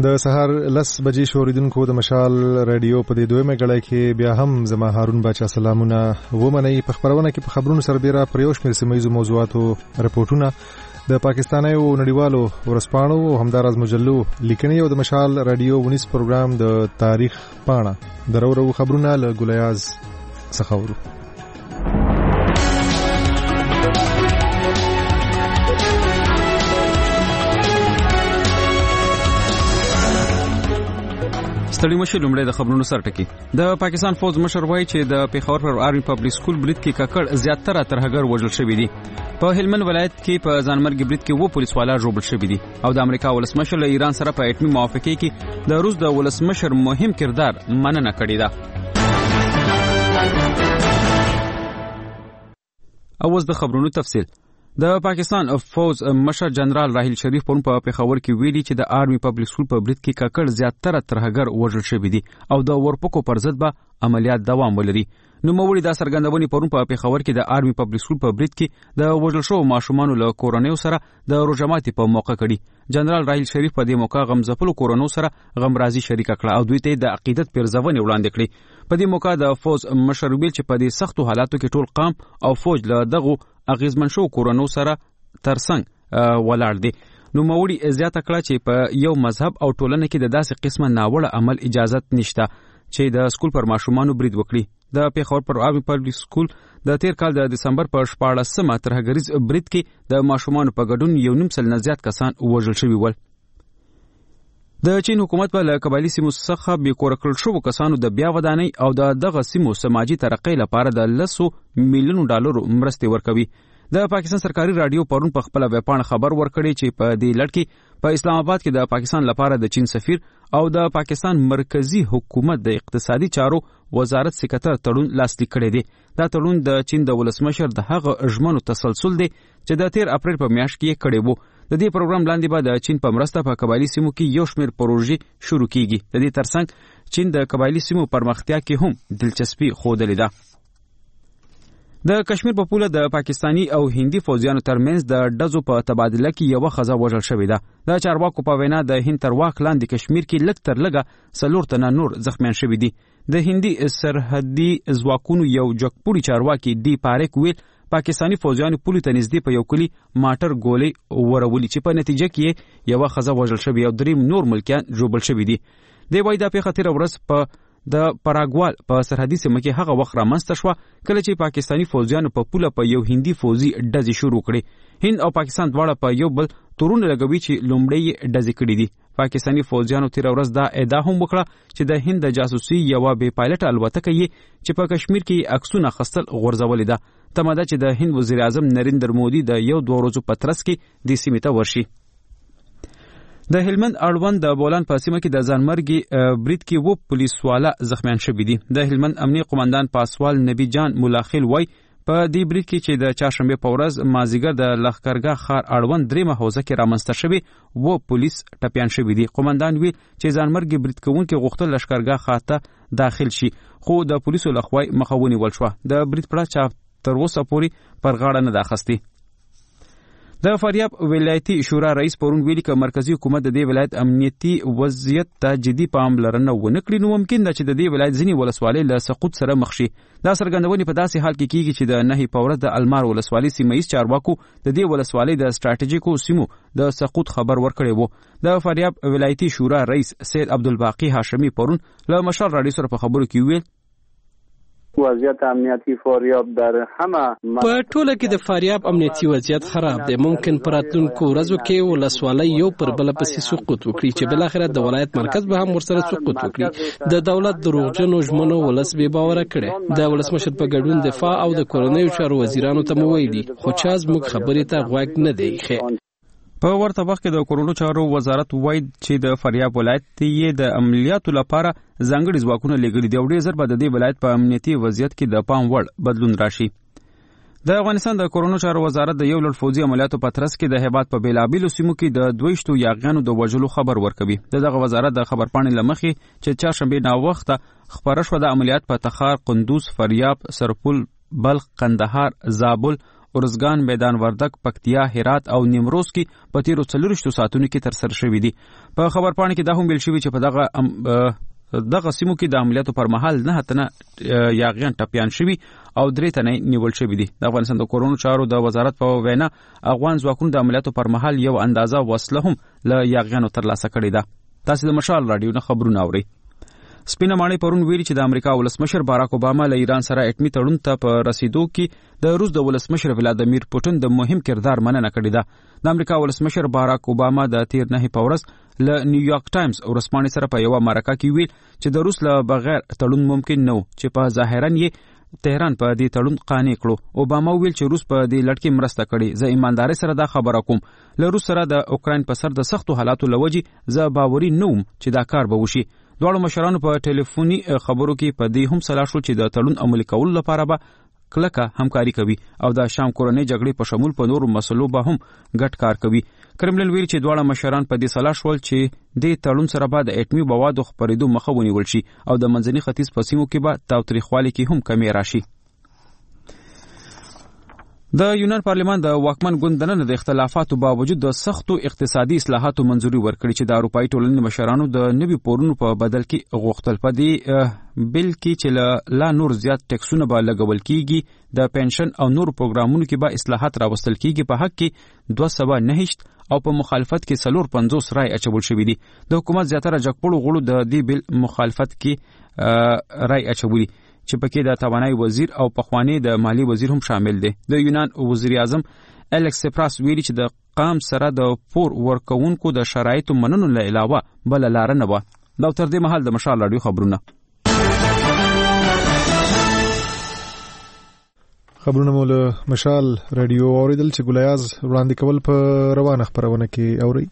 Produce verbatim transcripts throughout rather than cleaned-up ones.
د سهار لس بجې شوریدونکو د مشال رادیو په دې دویمه غړی کې بیا هم زما هارون باچا سلامونه ومنئ. په خبرونه کې په خبرونو سربېره پر یو شمېر سیمه ییزو موضوعاتو رپورټونه د پاکستانیو نړیوالو ورځپاڼو او همداراز مجلو لیکنې او د مشال رادیو ونیس پروګرام د تاریخ پاڼه د ورو خبرونه له ګلیاز څخه ورو. ستړي مشه لومړی د خبرونو سر ټکی. د پاکستان فوج مشر وایي چې د پیښور پر آرمي پبلک سکول برید کې ککړ زیاتره ترهګر وژل شوی دي. په هلمند ولایت کې په ځانمرګي برید کې و پولیس والا ژوبل شوی دي او د امریکا ولسمشر له ایران سره په اټومي موافقه کې د روس د ولسمشر مهم کردار مننه کړې ده. اوس د خبرونو تفصیل. د پاکستان فوج مشر جنرال راحیل شریف پرون په پیښور کې ویلي چې د آرمي پبلک سکول په برید کې ککړ زیاتره ترهګر وژل شوی دي او د ورپکو پر ضد به عملیات دوام ولري. نوموړي دا څرګندونې پرون په پیښور کې د آرمي پبلک سکول په برید کې د وژل شوو ماشومانو له کورنیو سره د روژه ماتي په موقع کړي. جنرال راحیل شریف په دې موقع غمزپلو کورنیو سره غمرازي شریک کړه او دوی ته د عقیدت پیرزونې وړاندې کړې. په دې موقع د فوج مشر ویل چې په دې سختو حالاتو کې ټول قام او فوج له دغه اغیزمن شو کورونو سره ترڅنګ ولاړ دي. نو موري زیاته کړه چې په یو مذهب او ټولنه کې د داسې قسمه ناوړه عمل اجازت نشته چې د سکول پر ماشومانو برید وکړي. د پیښور پر آرمي پبلک سکول د تیر کال د دسمبر په شپاړسمه ترهګریز برید کې د ماشومانو په ګډون یو نیم سل نه زیات کسان وژل شوي ول. د چین حکومت په له قبایلي سیمو څخه بې کوره کړل شوو کسانو د بیا ودانۍ او د دغه سیمو سماجي ترقۍ لپاره د لسو میلیونو ډالرو مرستې ورکوي. د پاکستان سرکاري رادیو پرون په خپل ویبپاڼه خبر ورکړی چې په دې لړ کې په اسلام آباد کې د پاکستان لپاره د چین سفیر او د پاکستان مرکزی حکومت د اقتصادي چارو وزارت سکرټر تړون لاسلیک کړی دی. دا تړون د چین د ولسمشر د هغه ژمنو تسلسل دی چې د تیر اپریل په میاشت کې کړی وو. د دې پروګرام لاندې به د چین په مرسته په قبایلي سیمو کې یو شمېر پروژې شروع کیږي. د دې ترڅنګ چین د قبایلي سیمو پرمختیا کې هم دلچسپي ښودلې ده. د کشمیر په پوله د پاکستانی او هندي فوجیانو ترمنځ د ډزو په تبادله کې یو ښځه وژل شوې ده. د چارواکو په وینا د هند تر واک لاندې کشمیر کې لږ تر لږه څلور تنه نور زخمیان شوي دي. د هندي سرحدي ځواکونو یو جګپوړي چارواکي دی پاریک ویل پاکستانی فوجیانو پولې ته نږدې په یو کلي ماټر ګولۍ ورولي چې په نتیجه کې یو ښځه وژل شوې او درې نور ملکیان ژوبل شوي دي. دی وايي دا پیښه تېره ورځ په د پاراګوال په سرحدي سیمه کې هغه وخت رامنځته شوه کله چې پاکستانی فوجیانو په پوله په یو هندي فوجي ډزې شروع کړې. هند او پاکستان دواړه په یو بل تورونه لګوي چې لومړی یې ډزې کړي دي. پاکستانی فوجیانو تېره ورځ دا ادعا هم وکړه چې د هند د جاسوسي یوه بې پایلټه الوتکه یې چې په کشمیر کې عکسونه اخیستل غورځولې ده. تمه ده چې د هند وزیر اعظم نریندر مودي د یو دوه ورځو په ترڅ کې دې سیمې ته ورشي. د هلمند اړوند د بولان په سیمه کې د ځانمرګي برید کې و پولیس والا زخمیان شوي دي. د هلمند امنیه قومندان پاسوال نبی جان ملاخیل وای په دې برید کې چې د چهارشنبه په ورځ مازیګر د لښکرګاه ښار اړوند درېمه حوزه کې رامنځته شوي و پولیس ټپیان شوي دي. قومندان ویل چې ځانمرګي برید کوونکي غوښتل لښکرګاه ښار ته داخل شي خو د پولیسو لخوا مخه ونیول شوه. د برید پړه چا تر اوسه پورې پر غاړه نه ده اخیستې. د فاریاب ولایتي شورا رئیس پرون ویلي چې مرکزی حکومت د دې ولایت امنیتي وضعیت ته جدي پاملرنه ونه کړي نو ممکن ده چې د دې ولایت ځینې ولسوالۍ له سقوط سره مخ شي. دا څرګندونې په داسې حال کې کیږي چې د نهي په ورځ د المار ولسوالۍ سیمه ییز چارواکو د دې ولسوالۍ د ستراتیژیکو سیمو د سقوط خبر ورکړی وو. د فاریاب ولایتي شورا رئیس سید عبدالباقی هاشمی پرون له مشال رادیو سره په خبرو کې ویل وضعیت امنیتی فاریاب در همه په ټوله کې د فاریاب امنیتي وضعیت خراب دی. ممکن په راتلونکو ورځو کې ولسوالۍ یو پر بل پسې سقوط وکړي چې بل اخر د ولایت مرکز به هم ورسره سقوط وکړي. د دولت دروغجنو ژمنو ولس بې باوره کړي. د ولسمشر په ګډون دفاع او د کورنیو چارو وزیرانو ته مو ویلي خو چا زموږ خبرې ته غوږ نه دی ایښی. په ورته وخت کې د کورونو چارو وزارت وایي چې د فاریاب ولایت یې د عملیاتو لپاره ځانګړي ځواکونه لېږلي دي او ډېر ژر به د دې ولایت په امنیتي وضعیت کې د پام وړ بدلون راشي. د افغانستان د کورونو چارو وزارت د یو لړ فوجي عملیاتو په ترڅ کې د هیبات په بیلابیلو سیمو کې د دویشتو یاغیانو د وژلو خبر ورکوي. دغه وزارت د خبرپاڼې له مخې چې چهارشنبې ناوخته خپاره شوه د عملیات په تخار، قندوز، فاریاب، سرپل، بلخ، قندهار، زابل ارزګان، میدان وردګ، پکتیا، هرات او نیمروز کې په تیرو څلورویشتو ساعتونو کې ترسره شوې دي. په خبرپاڼه کې دا هم ویل شوي چې په دغه دغه سیمو کې د عملیاتو پر مهال نه تنه یاغیان ټپیان شوي او درې تنه نیول شوي دي. د افغانستان د کورونو چارو د وزارت په وینا افغان ځواکونو د عملیاتو پر مهال یو اندازه وسله هم له یاغیانو ترلاسه کړې ده. تاسو د مشال رادیو نه خبرونه اورئ. سپینه ماڼۍ پرون ویلي چې د امریکا ولسمشر باراک اوباما له ایران سره اټمي تړون ته په رسیدو کې د روس د ولسمشر ولادیمیر پوتین د مهم کردار مننه کړې ده. د امریکا ولسمشر باراک اوباما د تیر نه په ورځ له نیویارک ټایمز ورسپانې سره په یو مرکه کې ویل چې د روس له بغیر تړون ممکن نه و چې په ظاهرا یې تهران په دې تړون قانع کړو. اوباما ویل چې روس په دې لړ کې مرسته کړې. زه ایمانداري سره دا خبره کوم. له روس سره د اوکراین په سر د سختو حالاتو لوجې زه باوري نه وم چې دا کار به وشي. دواړو مشرانو په ټلیفوني خبرو کې په دې هم صلاح شو چې د تړون عملي کولو لپاره به کلکه همکاري کوي او د شام کورنۍ جګړې په شمول په نورو مسلو به هم ګډ کار کوي. کرملن ویل چې دواړه مشران په دې صلاح شول چې د تړون سره به د اټمي موادو خپرېدو مخه ونیول شي او د منځني ختیځ په سیمو کې به تاوتریخوالي کې هم کمی راشي. د یونان پارلمان د واکمن ګوند دننه د اختلافاتو باوجود د سختو اقتصادي اصلاحاتو منځوري ورکړي چې د اروپایي ټولنې مشرانو د نوي پورونو په بدل کې غوښتل. په دې بل کې چې لا نور زیات ټیکسونه به لګول کیږي، د پنشن او نور پروګرامونو کې به اصلاحات راوستل کیږي. په حق کې دوه سوه نهشت او په مخالفت کې څلور پنځوس رای اچول شوي دي. د حکومت زیاتره جګپوړو غړو د دې بل مخالفت کې رای اچولي چې پکې د توانایي وزیر او پخوانی د مالی وزیر هم شامل دي. د یونان وزیر اعظم الکس سپراس ویلي چې د قام سره د پور ورکوونکو د شرایطو مننو له علاوه بل لار نه و. دا تر دې مهال د مشال رادیو خبرونه خبرونه مول مشال رادیو اوریدل چې ګولیاز وړاندې کول په روانه خبرونه کې اوري.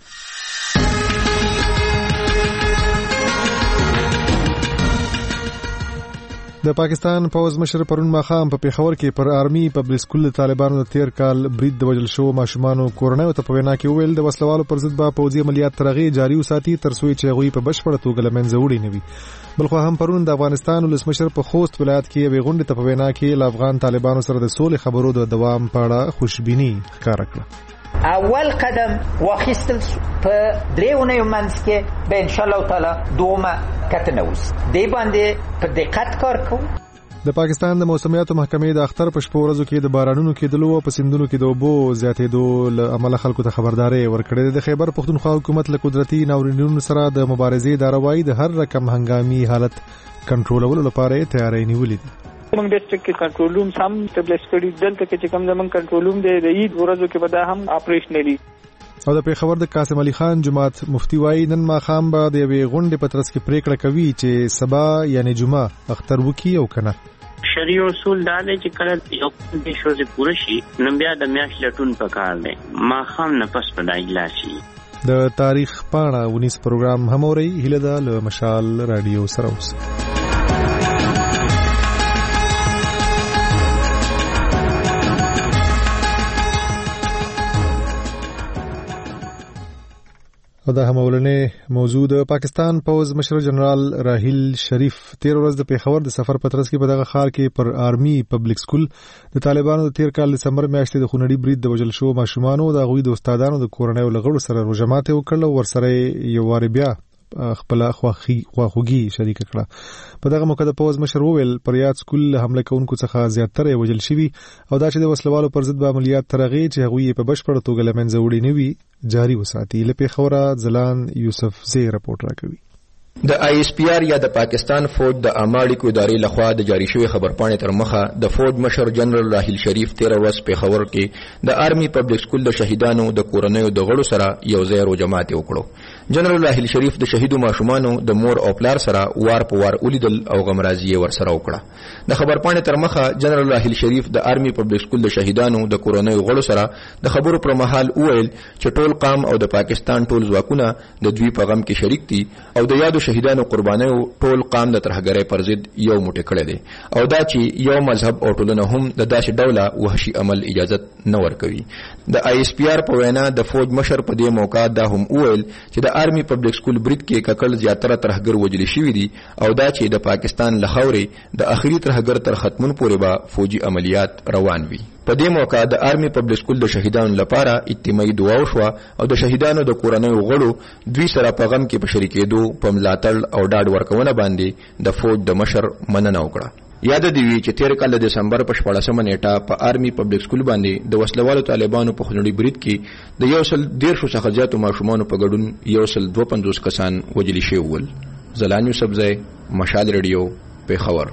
د پاکستان پوز مشر پرون ماخام په پیښور کې پر آرمي پبلک سکول طالبانو د تیر کال برید د وجل شو ماشومان کورنۍ ته په وینا کې ویل د وسلوالو پر ضد به پوځي عملیات ترغه جاری وساتي تر څو چې غوي په بشپړه توګه لمنځه وړي نه وي. بلخو هم پرون د افغانستان ولسمشر په خوست ولایت کې یو غونډه ته په وینا کې ل افغان طالبانو سره د سولې خبرو د دوام په اړه خوشبیني ښکاره کړه. اول قدم واخیستل په دریونه منځ کې به ان شاء الله تعالی دومه کتنه وس دی باندې په دقت کار کوو. د پاکستان د موسمیاتو محکمې د اختر په شپو ورځو کې د بارانونو کېدلو او په سیندونو کې د اوبو زیاتېدو له امله خلکو ته خبرداري ورکړې. د خیبر پښتونخوا حکومت له قدرتي ناورینونو سره د مبارزې د روایي د هر رقم هنګامي حالت کنټرولولو لپاره تیاری نیولې ده. موږ ډیسټریکټ کې کنټرول روم سم اسټابلیش کړی دلته کې چې کوم زمون کنټرول روم دی د عید ورځو کې به دا هم اپریشنلی. او د پیښور د قاسم علي خان جماعت مفتی وایي نن ماښام به د یوې غونډې په ترڅ کې پریکړه کوي چې سبا یعنی جمعه اختر وکړي او کنه. شرعي اصول دا دی چې کله یو د شوزې پوره شي نو بیا د میاشت لټون پکار دی ماښام نه پس په اجلاس شي. د تاریخ پاڼه ونیس پروګرام هم اوري هله د مشال رادیو سره اوس. او دا هم ولنې موضوع د پاکستان پوز مشر جنرال راحیل شریف تیر ورځ د پیښور د سفر پترس کې په دغه ښار کې پر آرمي پبلک سکول د طالبانو د تیر کال دسمبر میاشتې د خونړي برید د وجل شو ماشومانو د غوي د استادانو د کورنۍ لغړو سره روجمات وکړل ورسره یو وار بیا خپل خواخي خواخوږي شریک کړه. په دغه موقع د پوز مشر وویل پر یاد سکول حمله کوونکو څخه زیاتره وجل شوی او دا چې د وسلوالو پر ضد به عملیات ترغه چې هغوی په بشپړه توګه لمنځه وړي نه وي جاری وساتي. لپاره خبره زلان یوسف زی رپورټ راکوي. د آی اس پی آر یا د پاکستان فوج د اماړیکو ادارې لخوا د جاری شوی خبرپاڼې تر مخه د فوج مشر جنرال راحیل شریف تیر ورځ په خبر کې د آرمي پبلک سکول د شهیدانو د کورنۍ د غړو سره یو ځای رو جماعت وکړو. جنرال راحیل شریف د شهیدو ماشومانو د مور او پلار سره وار په وار ولیدل او غمرازي ورسره وکړه. د خبرپاڼې تر مخه جنرال راحیل شریف د آرمي پبلک سکول د شهیدانو د کورنۍ غړو سره د خبرو پر مهال وویل چې ټول قام او د پاکستان ټول ځواکونه د دوی په غم کې شریک دي او د یادو شهیدانو قربانیو ټول قام د ترهګرۍ پر ضد یو موټی کړی دی او دا چې یو مذهب او ټولنه هم د داسې ډوله وحشي عمل اجازت نه ورکوي. د آی اس پی آر په وینا د فوج مشر په دې موقع دا هم وویل چې د آرمي پبلک سکول برید کې ککل زیاتره ترهګر وجل شوي دي او دا چې د پاکستان له خاورې د اخري ترهګر تر ختمون پورې به فوجي عملیات روان وي. په دې موقع د آرمي پبلک سکول د شهیدانو لپاره اجتماعي دعا وشوه او د شهیدانو د کورنیو غړو دوی سره په غم کې په شریکېدو په ملاتړ او ډاډ ورکونه باندې د فوج د مشر مننه وکړه. یاد دی وی چې تیر کال د دسمبر په شپاړسمه نیټه په آرمي پبلک سکول باندې د وسلوالو طالبانو په خونړي برید کې د یو سل دیرشو څخه زیاتو ماشومانو په ګډون یو سل دوه پنځوس کسان وژل شوي ول. زلان یوسفزی، مشال ریډیو، پیښور.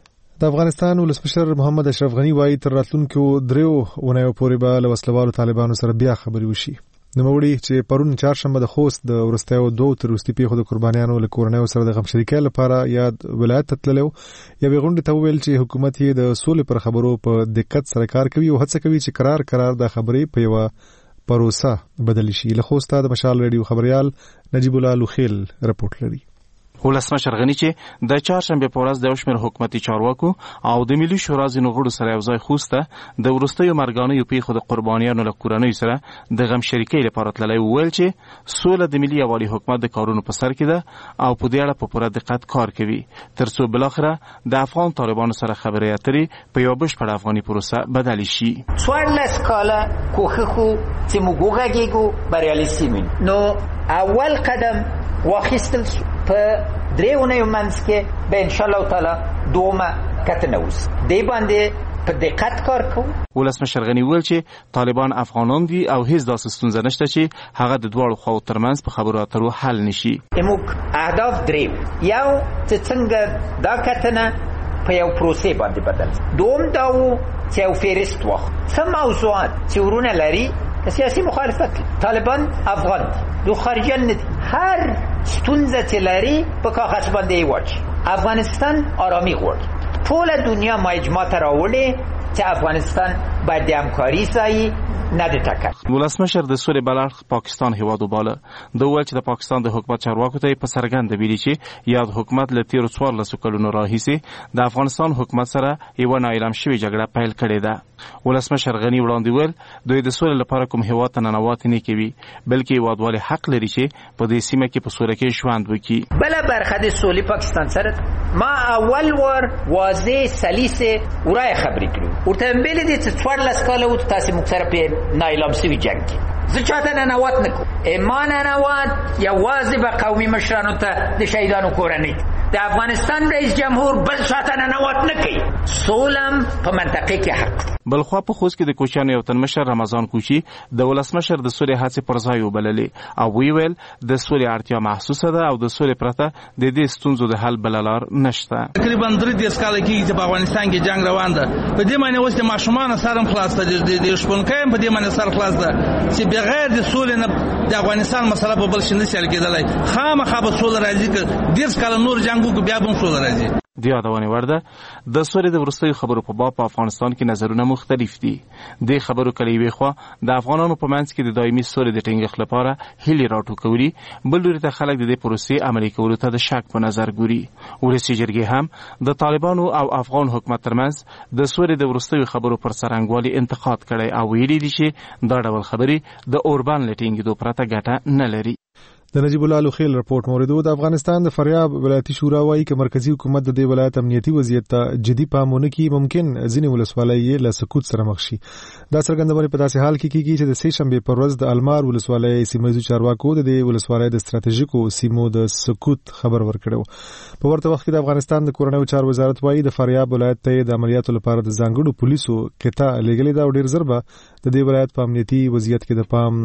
د افغانستان ولسمشر محمد اشرف غنی وايي تر راتلونکو دریو اونیو پورې به له وسلوالو طالبانو سره بیا خبرې وشي. نوموړي چې پرون چهارشنبه د خوست د وروستیو دوو تر وروستي پیښو د قربانیانو له کورنیو سره د غم شریکۍ لپاره یاد ولایت ته تللی و، یوې غونډې ته وویل چې حکومت یې د سولې پر خبرو په دقت سره کار کوي او هڅه کوي چې قرار قرار د خبرې په یوه پروسه بدل شي. له خوسته د مشال ریډیو خبريال نجیب الله لوخیل رپورټ لري. ولسمشر غنی چې د چهارشنبه په ورځ د یو شمېر حکومتي چارواکو او د ملي شورا ځینو غړو سره یو ځای خوسته د وروستیو مرګانیو پیښو د قربانیانو له کورنیو سره د غم شریکۍ لپاره تللی وویل چې سوله د ملي یووالي حکومت د کارونو په سر کې ده او په دې اړه په پوره دقت کار کوي تر څو بالاخره د افغان طالبانو سره خبرې اترې په یوه بشپړه افغاني پروسه بدلې شي. څوارلس کاله کوښښ و چې موږ وغږېږو بریالي سوي. نو اول قدم واخیستل په درې اونیو منځ کې به انشاءالله تعالی دومه کتنه وسي. دې باندې په دقت کار کوو. ولسمشر غنی وویل چې طالبان افغانان دي او هیڅ داسې ستونزه نشته چې هغه د دواړو خواو ترمنځ په خبرو اترو حل نشي. موږ اهداف درې یو چې څنګه دا کتنه په یو پروسې باندې بدل. دوم دا و چې یو فهرست واخلو څه موضوعات چې ورونه لري سیاسي مخالفت. طالبان افغان دي، دو خارجیان نه دي. هر ستونزه چې لري په کاغذ باندې واچي. افغانستان آرامي غواړي. ټول دنیا ما اجماع ته راوړي چې افغانستان باید د همکاري ځای نه د ټکر. ولسمشر د سولې بلخ پاکستان هیواد وباله. د وویل چې د پاکستان د حکومت چارواکو ته په څرګنده ویلي چې یاد حکومت له تیرو څوارلسو کلونو راهیسې د افغانستان حکومت سره یوه نااعلان شوې جګړه پیل کړې ده. ولسمشر غنی وړاندې ویل دوی د سولې لپاره کوم هیواد ته ننواتې نه کوي بلکې هیوادوالې حق لري چې په دې سیمه کې په سوله کې ژوند وکړي. بله برخه د سولې پاکستان سره ما اول وار واضح سلیس ورای خبرې کړو ورته ویلي دي چې څوارلس کاله و تاسې موږ سره په نااعلان شوي جنګ کې زه چاته ننوات نه کوم. ما ننوات یوازې به قومي مشرانو ته د شهیدانو کورنۍ د افغانستان رئیس جمهور بل شاته ننوات نه کوي. سولم په منطقه کې حق. بلخوا په خوست کې د کوچیانو یو تن مشر رمضان کوچي د ولسمشر د سولې هڅې پر ځای وبللې او ویل د سولې اړتیا محسوسه ده او د سولې پرته د دې ستونزو د حل بل لار نشته. تقریبا درې دیرش کاله کېږي چې په افغانستان کې جنګ روان ده. په دې معنی اوس د ماشومانو سر هم خلاص ده، د شپونکۍ هم په دې معنی سر خلاص ده چې بغیر د سولې نه د افغانستان مسله په بل شي نشي حل کېدلی. خامخا به سوله راځي که دیرش کاله نور جنګ وکړو بیا به هم سوله راځي. د یادونې وړ ده د سولې د وروستیو خبرو په باب په افغانستان کې نظرونه مختلف دي. د خبرو کله یوې خوا د افغانانو په منځ کې د دایمي سولې د ټینګښت لپاره هیلې راټوکولي، بل لوري ته خلک د دې پروسې عملي کولو ته د شک په نظر ګوري. ولسي جرګې هم د طالبانو او افغان حکومت ترمنځ د سولې د وروستیو خبرو پر څرنګوالي انتقاد کړی او ویلي دي چې دا ډول خبرې د اوربان له ټینګېدو پرته ګټه نه لري. د نجیب الله لوخیل رپورټ موردو. د افغانستان د فاریاب ولایتي شورا وايي چې مرکزی حکومت د دې ولایت امنیتي وضعیت ته جدي پام ونه کړي ممکن ځینې ولسوالۍ یې له سقوط سره مخ شي. دا څرګندونه په داسې حال کې کیږي چې د سه شنبه پر ورځ د المار ولسوالۍ سیمایي چارواکو د دې ولسوالۍ د ستراتیژیکو سیمو د سقوط خبر ورکړو. په ورته وخت کې د افغانستان د کورنیو چارو وزارت وايي د فاریاب ولایت ته د عملیاتو لپاره د ځانګړو پولیسو قطع لګلې دا ډیر ضربه د دې ولایت په امنیتي وضعیت کې د پام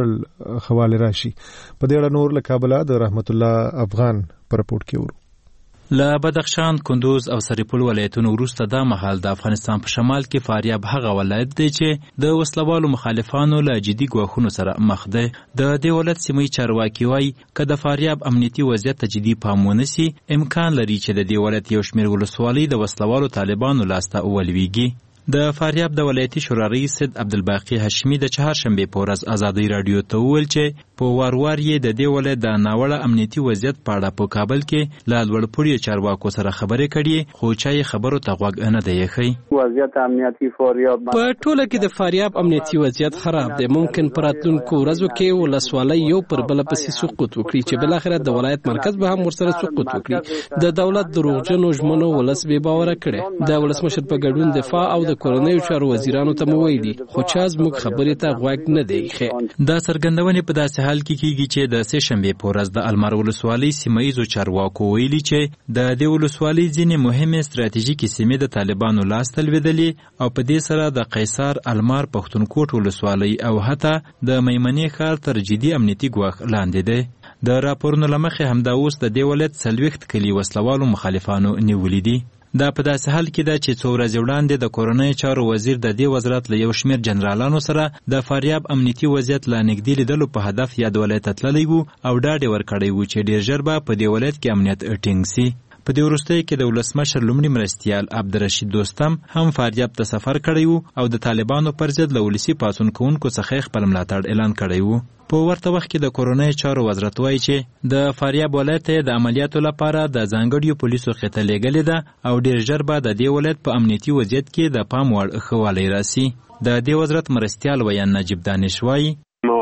وړ خواله راشي. په دې اړه نور له کابل د رحمت الله افغان پر رپورټ کې ورو. له بدخشان، کندوز او سرپل ولایتونو وروسته دا مهال د افغانستان په شمال کې فاریاب هغه ولایت دی چې د وسلوالو مخالفانو له جدي ګواښونو سره مخ دی. د دې ولایت سیمې چارواکي وایي که د فاریاب امنیتي وضعیت ته جدي پام ونه سي امکان لري چې د دې ولایت یو شمېر ولسوالۍ د وسلوالو طالبانو لاسته ولویږي. د فاریاب د ولایتي شورا رئیس سید عبدالباقي هاشمي د چهارشنبې په ورځ ازادۍ راډیو ته وویل چې په وار وار یې د دې ولایت د ناوړه امنیتي وضعیت په اړه په کابل کې له لوړپوړي چارواکو سره خبرې کړي خو چا یې خبرو ته غوږ نه دی ایښی. وضعیت امنیتي فاریاب په ټوله کې د فاریاب امنیتي وضعیت خراب دی. ممکن پر راتلونکو ورځو کې ولسوالۍ یو پر بله پسې سقوط وکړي چې بالاخره د ولایت مرکز به هم ورسره سقوط وکړي. د دولت دروغجنو ژمنو ولس بې باوره کړي. د ولسمشر په ګډون دفاع او د کورنیو چارو وزیرانو ته ویلي خو چا زموږ خبرې ته غوږ نه دی ایښی. دا څرګندونې په داسې حال کې کیږي چې د سه شنبې په ورځ د المار ولسوالۍ سیمه ییزو چارواکو ویلي چې د دې ولسوالۍ ځینې مهمې ستراتیژیکې سیمې د طالبانو لاس ته لوېدلې او په دې سره د قیصار، المار، پښتونکوټ ولسوالۍ او حتی د میمنې ښار تر جدي امنیتي ګواښ لاندې دی. د راپورونو له مخې همدا اوس د دې ولایت څلوېښت کلي وسلوالو مخالفانو نیولي دي. دا په داسې حال کې ده چې څو ورځې وړاندې د کورنیو چارو وزیر د دې وزارت له یو شمېر جنرالانو سره د فاریاب امنیتي وضعیت له نږدې لیدلو په هدف یاد ولایت ته تللی و او ډاډ یې ورکړی و چې ډېر ژر به په دې ولایت کې امنیت ټینګ سي. په دې وروستیو کې د ولسمشر لومړي مرستیال عبدالرشید دوستم هم فاریاب ته سفر کړی و او د طالبانو پر ضد له ولسي پاڅون کوونکو څخه خپل ملاتړ اعلان کړی و. په ورته وخت کې د کورنیو چارو وزارت وایي چې د فاریاب ولایت ته د عملیاتو لپاره د ځانګړیو پولیسو خطه لیږلې ده او ډېر ژر به د دې ولایت په امنیتي وضعیت کې د پام وړ ښه والی راسي. د دې وزارت مرستیال ویان نجیب دانش وایي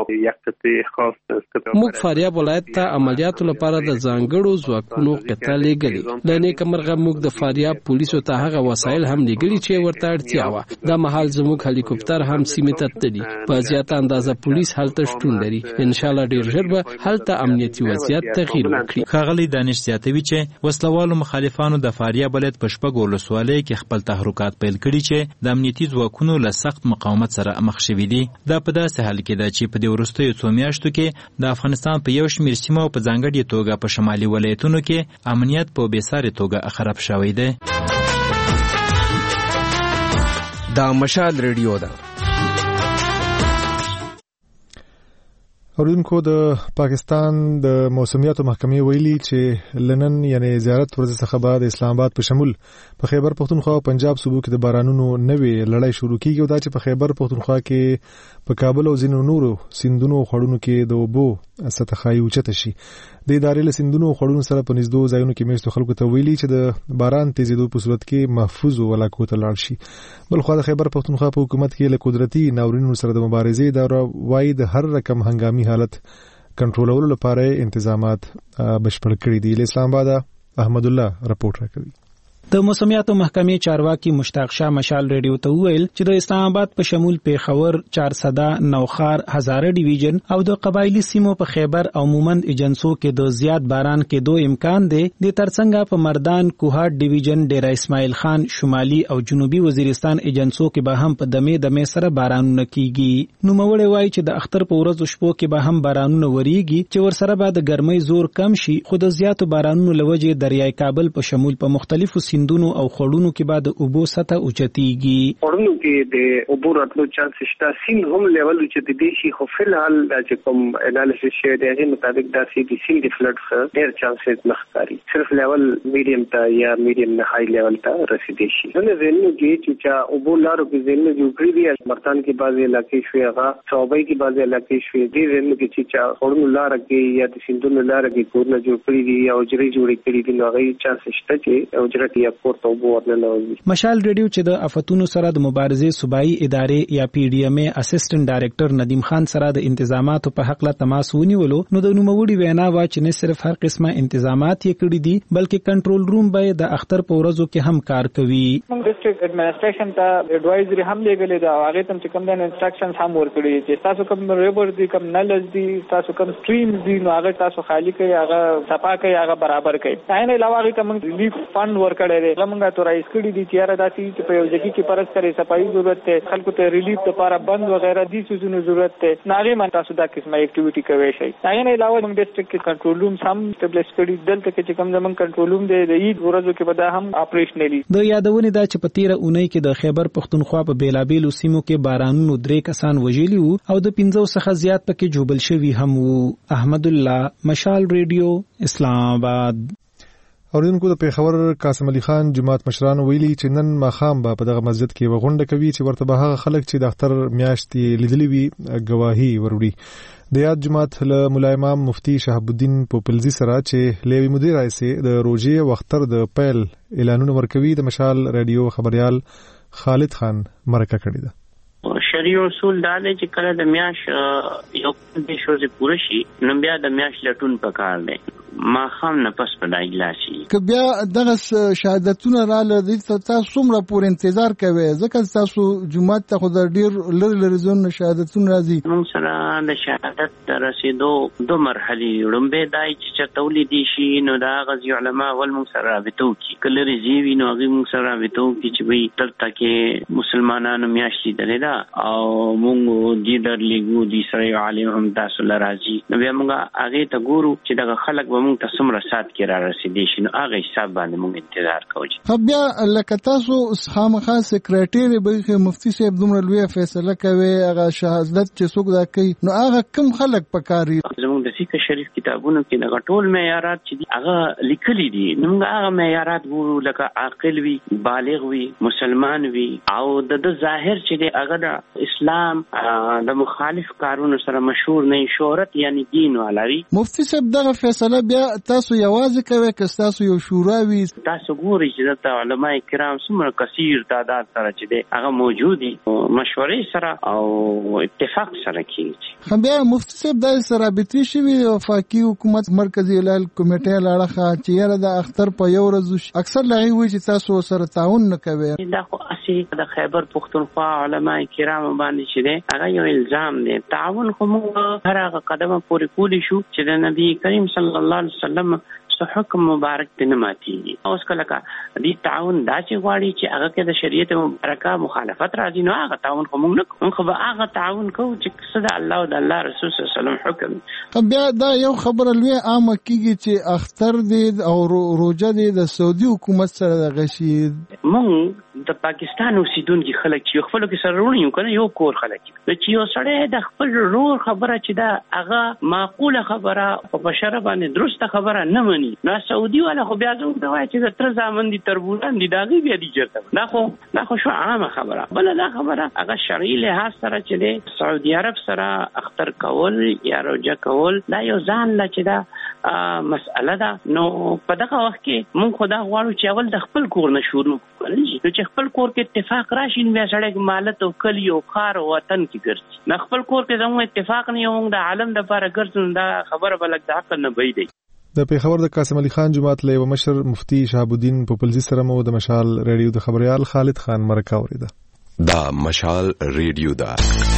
موږ فاریاب ولایت ته عملیاتو لپاره د ځانګړو ځواکونو قطع لیږلې. د نیکه مرغه موږ د فاریاب پولیسو ته هغه وسایل هم لیږلي چې ورته اړتیا وه. دا مهال زموږ هلیکوپټر هم سیمې ته تللي. په زیاته اندازه پولیس هلته شتون لري. انشاءالله ډېر ژر به هلته امنیتي وضعیت تغییر وکړي. ښاغلی دانش زیاتوي چې وسلوالو مخالفانو د فاریاب ولایت په شپږو ولسوالیو کې خپل تحرکات پیل کړي چې د امنیتي ځواکونو له سخت مقاومت سره مخ شوي دي. دا په داسې حال کې ده چې په دې وروستیو څو میاشتو کې د افغانستان په یو شمېر سیمو په ځانګړې توګه په شمالي ولایتونو کې امنیت په بېسارې توګه خراب شوی دی. دا مشال ریډیو ده. اوریدونکو د پاکستان د موسمیاتو محکمې ویلي چې لنن یعنی زیارت ورځ څخه بعد اسلام آباد په شمول په خیبر پختونخوا او پنجاب صوبو کې د بارانونو نوې لړۍ شروع کیږي او دا چې په خیبر پختونخوا کې په کابل او ځینو نورو سیندونو او خړونو کې د اوبو سطحه اوچته شي. د ادارې له سیندونو او خړونو سره په نږدې ځایونو کې میشتو خلکو ته ویلي چې د باران تیزېدو په صورت کې محفوظ علاقو ته لاړ شي. بل خو د خیبر پختونخوا په حکومت کې له قدرتي ناورینونو سره د مبارزې دا وایي د هر رقم هنګامي حالت کنټرولولو لپاره انتظامات بشپړ کړي دي. له اسلام آباد احمد الله رپورټ راکوي. د موسمیاتو محکمې چارواکي مشتاق شاه مشال ریډیو ته وویل چې د اسلام آباد په شمول پیښور، چارسده، نوخار، هزاره ډیویژن او د قبایلی سیمو په خیبر او مومند ایجنسو کې د زیات باران کېدو امکان دی. د ترڅنګ په مردان، کوهاټ ډیویژن، ډیره اسماعیل خان، شمالي او جنوبي وزیرستان ایجنسو کې به هم په دمه دمه سره بارانونه کیږي. نوموړی وایي چې د اختر په ورځو شپو کې به هم بارانونه وریږي چې ورسره به د ګرمۍ زور کم شي، خو د زیاتو بارانونو لوجه دریای کابل په شمول په مختلفو سیندونو او خړونو کې بعد اوبو سطح اوچتيږي. خړونو کې د اوبو راتلو چانس شته، سین هم لیول چې د شي خو فلحال چې کوم انالیسس شوی دی هغه مطابق دا سي دي سین د فلډ څخه ډیر چانسز مخکاري، صرف لیول میډیم ته یا میډیم نه های لیول ته رسیدي شي. نو زموږ کې چې اوبو لارو کې زموږ جوړ کړی دی، مرتان کې بعضي علاقې شوی هغه صوبای کې بعضي علاقې شوی دي. زموږ کې چې خړونو لار کې یا د سیندونو لار کې کورونه جوړ کړی دي او جری جوړ کړی دي، نو هغه چانس شته چې او جری یا مشال ریډیو چې د آفتونو سره د مبارزې صوبایي ادارې یا پی ډی ایم ای اسسټنټ ډایریکټر ندیم خان سره د انتظاماتو په حق له تماس ونیولو، نو د نوموړي وینا وا چې نه صرف هر قسمه انتظامات یې کړی دي بلکې کنټرول روم به د اختر په ورځو کې هم کار کوي. ډیسټریکټ اډمنسټریشن ته اډوایزري هم لګلې ده، هغه تم چې کوم د انسټرکشنز هم ورکړي چې تاسو کوم ریور دي، کوم نلز دي، تاسو کوم سټریم دي، نو هغه تاسو خالی کوي، هغه صفا کوي، هغه برابر کوي. عین علاوه هغه ته موږ ریلیف فند ورکړی دی. موږ ته رئیس کړي دي چې را داسي چې په یو ځکه کې پرس کرے صفایي ضرورت ته، خلکو ته ریلیف لپاره بند وغیرہ دي څه ضرورت ته، ناغي من تاسو دا قسمه اکټیویټي کوي شي. هغه نه علاوه موږ ډیسټریکټ کې کنټرول روم سم اسټابلیش کړي، دلته کې چې کوم زمون کنټرول روم دی د عید ورځو کې به دا هم اپریشنلی. د یادونه دا چې په تیره اونۍ کې د خیبر پختونخوا په بیلابیلو سیمو کې بارانونو درې کسان وژلي وو او د پنځو څخه زیات پکې جوبل شوي هم وو. احمد الله، مشال ریډیو، اسلام آباد. اوریدونکو د پیښور قاسم علي خان جماعت مشران ویلي چې نن ماښام به په دغه مسجد کې وغونډه کوي چې ورته به هغه خلک چې د اختر میاشتې لیدلي وي ګواهي وروړي. د یاد جماعت له ملا امام مفتی شهاب الدین پوپلزي سره چې لوی مدیر راځي د روزي او اختر د پیل اعلانونه ورکوي د مشال رادیو خبريال خالد خان مرکه کړی ده. شریع اصول دا دی چې کله د میاش یو د شوزې پوره شي نو بیا د میاش لټون پکار دی. ما خام نه پس په دایلاسي که بیا دغه شهادتونه را لدی تاسو څومره پور انتظار کوي ځکه تاسو جمعه ته خو د ډیر لری لری زون شهادتونه راځي موږ سره د شهادت تر رسیدو دو مرحلې لومبه دای چې تولید شي نو دا غزي علما ول موږ سره رابطو کی کله ریزي نو هغه موږ سره رابطو کی چې وي تلته کې مسلمانانو میاشتې دلیدا او موږ دې درلګو دي سره عالم هم تاسو لراځي نو بیا موږ هغه ته ګورو چې دغه خلک به موږ ته سمره سات کې را رسیدي شي نو هغه حساب باندې موږ انتظار کوو. خو بیا لکه تاسو خامخا سکرټری به مفتي صاحب دومره لوی فیصله کوي هغه شهادت چې څوک دا کوي نو هغه کم خلک پکاري. زموږ د فقه شریف کتابونو کې دغه ټول معیارات چې هغه لیکلي دي نو هغه معیارات ګورو لکه عاقل وي بالغ وي مسلمان وي او د ظاهر چې دی هغه د اسلام د مخالف کارونو سره مشهور نه شهرت یعنی دین والا وي. مفتي صاحب دغه فیصله بیا تاسو یوازې کوي که تاسو یو شورا وي تاسو ګورئ چې د علماء کرام څومره کثیر تعداد سره چې دی هغه موجود دي مشورې سره او اتفاق سره کیږي. خو بیا مفتي صاحب د رابطې شوی وفاقي حکومت مرکزی اعلان کمیټه لاړه چې یاره د اختر په یو ورځ اکثر لغوي وي چې تاسو سره تعاون نه کوي. دا خو اسی د خیبر پختونخوا علماء کرام باندې چې دی هغه یو الزام دی تعاون خو موږ هر هغه قدمه پورې کولی شو چې د نبی کریم صلی الله علیه وسلم حکم مبارک ته ماتيږي. اوس کله کا دې تعاون دا چې غواړي چې هغه کې د شریعت مبارکه مخالفت راځي نو هغه تعاون کوم نه کوم خو هغه تعاون کوو چې صدا الله او د الله رسول صلی الله علیه وسلم حکم. خو بیا دا یو خبره لوی عامه کیږي چې اختر دې او روزه دې د سعودي حکومت سره د غشي مونږ د پاکستان اوسیدونکو خلک چې خپل کې سره ورونی یو کنه یو کور خلک چې یو سړی د خپل رور خبره چې دا هغه معقوله خبره په بشره باندې درسته خبره نه مني نو سعودي والا خو بیا زموږ د وای چې د تر ځامن دي تربوران دي داغي بیا دي چرته دا خو دا خو شو عامه خبره بل دا خبره هغه شرعي لحاظ سره چې د سعودي عرب سره اختر کول یا روزه کول دا یو ځان لا چې دا مسأله ده نو په دغه وخت کې مونږ خدا غواړو چې اول د خپل کور نه شروع کړو چې خپل کور کې اتفاق راشي نو بیا سړی مالت او کلی او خار او وطن کې ګرځي نه خپل کور کې زموږ اتفاق نه یو د عالم د لپاره ګرځو دا خبره بلک د عقل نه بيدي. د پیښور د قاسم علي خان جماعت له مشر مفتی شهاب الدین پوپلزي سره مو د مشال ریډیو د خبريال خالد خان مرکه اوریده. دا مشال ریډیو دا